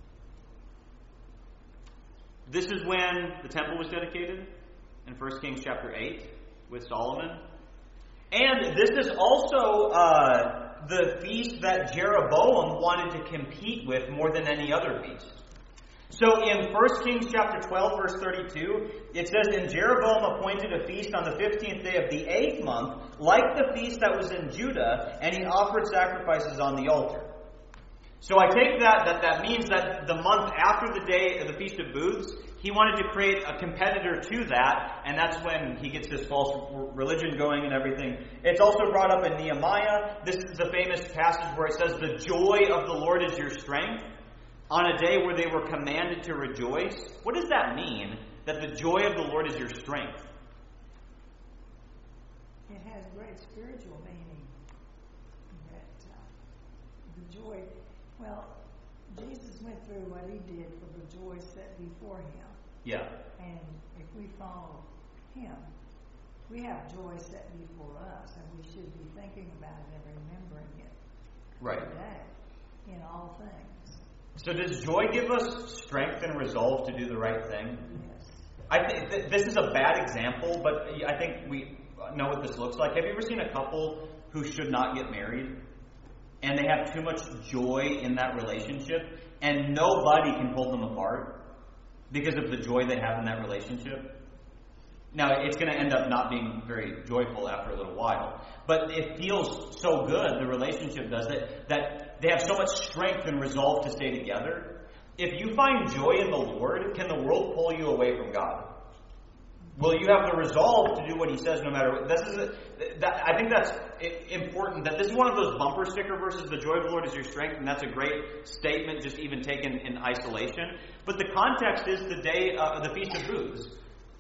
This is when the temple was dedicated in 1 Kings chapter 8 with Solomon. And this is also the feast that Jeroboam wanted to compete with more than any other feast. So in 1 Kings chapter 12, verse 32, it says, "And Jeroboam appointed a feast on the 15th day of the 8th month, like the feast that was in Judah, and he offered sacrifices on the altar." So I take that means that the month after the day of the Feast of Booths, he wanted to create a competitor to that, and that's when he gets this false religion going and everything. It's also brought up in Nehemiah. This is the famous passage where it says, "The joy of the Lord is your strength," on a day where they were commanded to rejoice. What does that mean, that the joy of the Lord is your strength? It has great spiritual meaning. That the joy, well, Jesus went through what he did for the joy set before him. Yeah. And if we follow him, we have joy set before us, and we should be thinking about it and remembering it Right. today in all things. So does joy give us strength and resolve to do the right thing? Yes. I think this is a bad example, but I think we know what this looks like. Have you ever seen a couple who should not get married? And they have too much joy in that relationship, and nobody can pull them apart because of the joy they have in that relationship? Now, it's going to end up not being very joyful after a little while. But it feels so good, the relationship does it, that they have so much strength and resolve to stay together. If you find joy in the Lord, can the world pull you away from God? Will you have the resolve to do what he says no matter what? I think that's important. That this is one of those bumper sticker verses, "The joy of the Lord is your strength," and that's a great statement just even taken in isolation. But the context is the day of the Feast of Booths.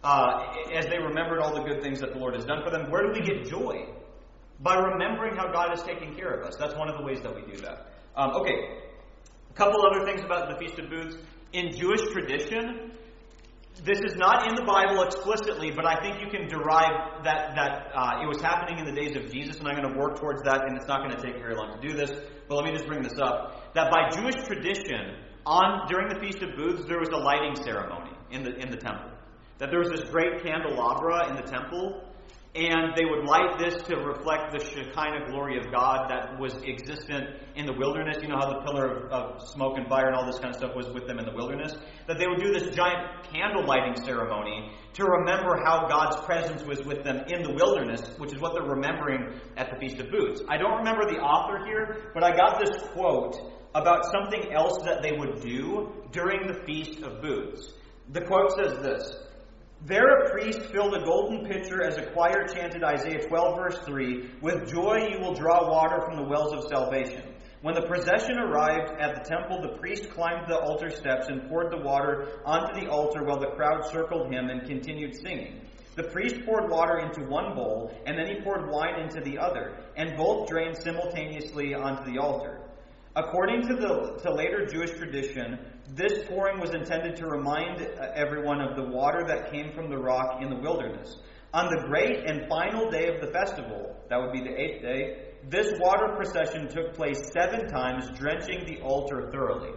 As they remembered all the good things that the Lord has done for them. Where do we get joy? By remembering how God is taking care of us. That's one of the ways that we do that. Okay, a couple other things about the Feast of Booths. In Jewish tradition, this is not in the Bible explicitly, but I think you can derive that it was happening in the days of Jesus, and I'm going to work towards that, and it's not going to take very long to do this, but let me just bring this up. That by Jewish tradition, during the Feast of Booths, there was a lighting ceremony in the temple. That there was this great candelabra in the temple, and they would light this to reflect the Shekinah glory of God that was existent in the wilderness. You know how the pillar of smoke and fire and all this kind of stuff was with them in the wilderness? That they would do this giant candle lighting ceremony to remember how God's presence was with them in the wilderness, which is what they're remembering at the Feast of Booths. I don't remember the author here, but I got this quote about something else that they would do during the Feast of Booths. The quote says this: "There a priest filled a golden pitcher as a choir chanted Isaiah 12 verse 3, 'With joy you will draw water from the wells of salvation.' When the procession arrived at the temple, the priest climbed the altar steps and poured the water onto the altar while the crowd circled him and continued singing. The priest poured water into one bowl, and then he poured wine into the other, and both drained simultaneously onto the altar. According to later Jewish tradition, this pouring was intended to remind everyone of the water that came from the rock in the wilderness. On the great and final day of the festival, that would be the 8th day, this water procession took place 7 times, drenching the altar thoroughly."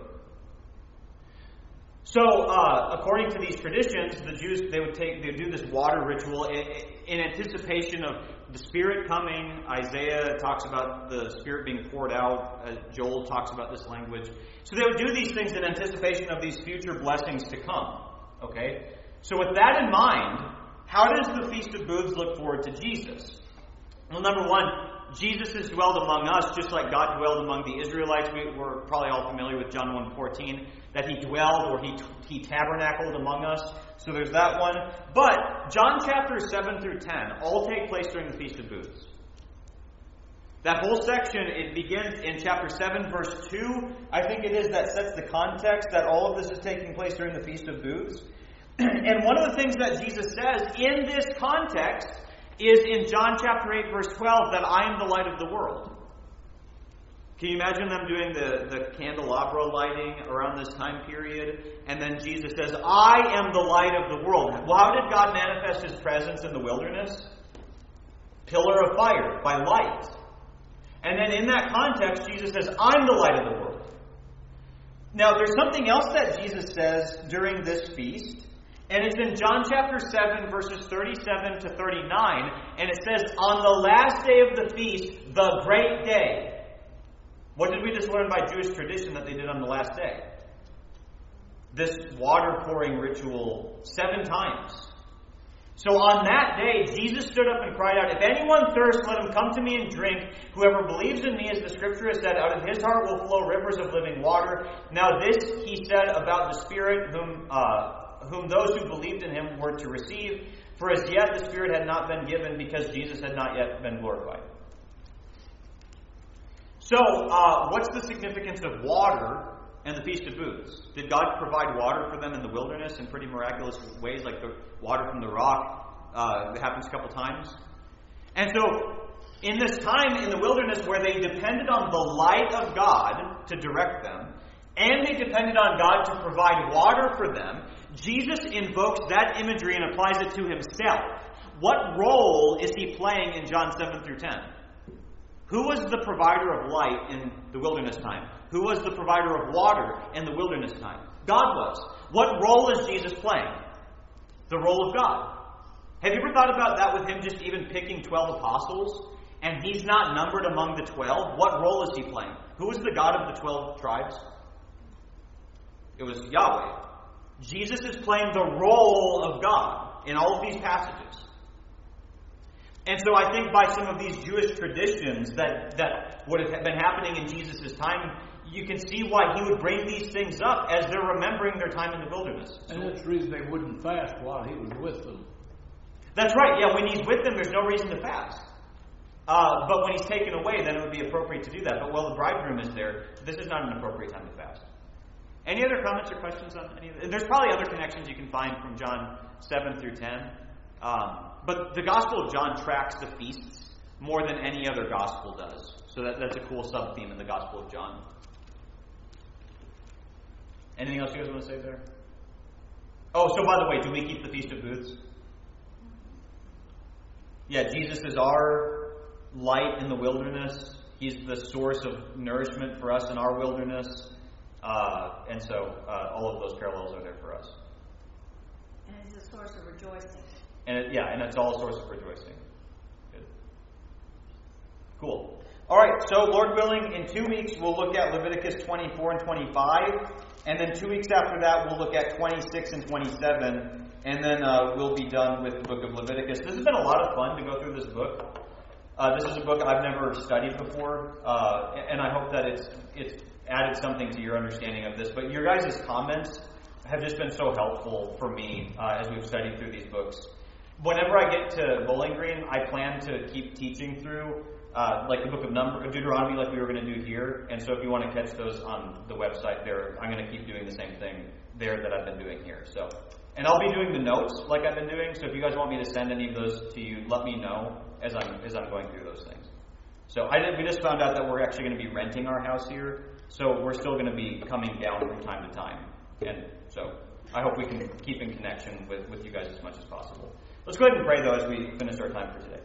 So, according to these traditions, the Jews, they would do this water ritual in anticipation of the Spirit coming. Isaiah talks about the Spirit being poured out. Joel talks about this language. So they would do these things in anticipation of these future blessings to come. Okay? So with that in mind, how does the Feast of Booths look forward to Jesus? Well, number one, Jesus has dwelled among us just like God dwelled among the Israelites. We're probably all familiar with John 1:14, that he dwelled or he tabernacled among us. So there's that one. But John chapters 7 through 10 all take place during the Feast of Booths. That whole section, it begins in chapter 7, verse 2. I think it is that sets the context that all of this is taking place during the Feast of Booths. And one of the things that Jesus says in this context is in John chapter 8, verse 12, that I am the light of the world. Can you imagine them doing the candelabra lighting around this time period? And then Jesus says, I am the light of the world. Well, how did God manifest his presence in the wilderness? Pillar of fire, by light. And then in that context, Jesus says, I'm the light of the world. Now, there's something else that Jesus says during this feast, and it's in John chapter 7, verses 37 to 39, and it says, on the last day of the feast, the great day. What did we just learn by Jewish tradition that they did on the last day? This water pouring ritual 7 times. So on that day, Jesus stood up and cried out, if anyone thirsts, let him come to me and drink. Whoever believes in me, as the scripture has said, out of his heart will flow rivers of living water. Now this he said about the Spirit, whom those who believed in him were to receive. For as yet the Spirit had not been given, because Jesus had not yet been glorified. So, what's the significance of water and the Feast of Booths? Did God provide water for them in the wilderness in pretty miraculous ways, like the water from the rock? It happens a couple times. And so, in this time in the wilderness where they depended on the light of God to direct them, and they depended on God to provide water for them, Jesus invokes that imagery and applies it to himself. What role is he playing in John 7 through 10? Who was the provider of light in the wilderness time? Who was the provider of water in the wilderness time? God was. What role is Jesus playing? The role of God. Have you ever thought about that with him just even picking 12 apostles? And he's not numbered among the 12? What role is he playing? Who is the God of the 12 tribes? It was Yahweh. Jesus is playing the role of God in all of these passages. And so I think by some of these Jewish traditions that would have been happening in Jesus' time, you can see why he would bring these things up as they're remembering their time in the wilderness. And that's the reason they wouldn't fast while he was with them. That's right. Yeah, when he's with them, there's no reason to fast. But when he's taken away, then it would be appropriate to do that. But while the bridegroom is there, this is not an appropriate time to fast. Any other comments or questions on any of this? There's probably other connections you can find from John 7 through 10. But the Gospel of John tracks the feasts more than any other Gospel does. So that's a cool sub-theme in the Gospel of John. Anything else you guys want to say there? Oh, so by the way, do we keep the Feast of Booths? Yeah, Jesus is our light in the wilderness. He's the source of nourishment for us in our wilderness. And so all of those parallels are there for us. And it's a source of rejoicing. And it's all a source of rejoicing. Good. Cool. All right, so Lord willing, in 2 weeks we'll look at Leviticus 24 and 25. And then 2 weeks after that we'll look at 26 and 27. And then we'll be done with the book of Leviticus. This has been a lot of fun to go through this book. This is a book I've never studied before. And I hope that it's added something to your understanding of this. But your guys' comments have just been so helpful for me as we've studied through these books. Whenever I get to Bowling Green, I plan to keep teaching through like the book of Deuteronomy, like we were going to do here. And so if you want to catch those on the website there, I'm going to keep doing the same thing there that I've been doing here. So, and I'll be doing the notes like I've been doing. So if you guys want me to send any of those to you, let me know as I'm going through those things. So we just found out that we're actually going to be renting our house here. So we're still going to be coming down from time to time. And so I hope we can keep in connection with you guys as much as possible. Let's go ahead and pray, though, as we finish our time for today.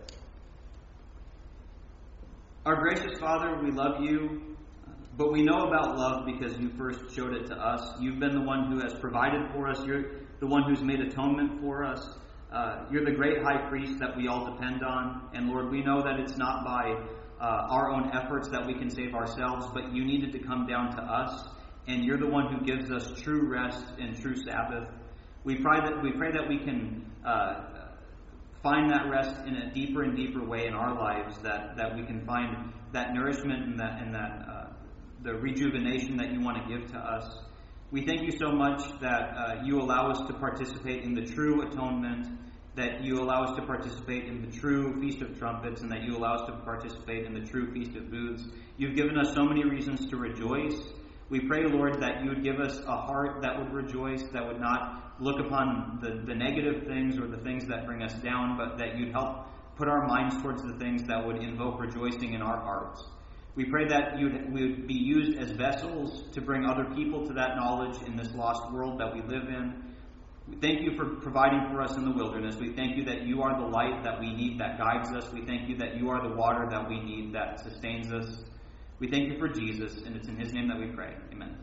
Our gracious Father, we love you, but we know about love because you first showed it to us. You've been the one who has provided for us. You're the one who's made atonement for us. You're the great high priest that we all depend on. And Lord, we know that it's not by our own efforts that we can save ourselves, but you needed to come down to us. And you're the one who gives us true rest and true Sabbath. We pray that we can find that rest in a deeper and deeper way in our lives, that we can find that nourishment and that the rejuvenation that you want to give to us. We thank you so much that you allow us to participate in the true atonement, that you allow us to participate in the true Feast of Trumpets, and that you allow us to participate in the true Feast of Booths. You've given us so many reasons to rejoice. We pray, Lord, that you would give us a heart that would rejoice, that would not look upon the negative things or the things that bring us down, but that you'd help put our minds towards the things that would invoke rejoicing in our hearts. We pray that we would be used as vessels to bring other people to that knowledge in this lost world that we live in. We thank you for providing for us in the wilderness. We thank you that you are the light that we need that guides us. We thank you that you are the water that we need that sustains us. We thank you for Jesus, and it's in his name that we pray. Amen.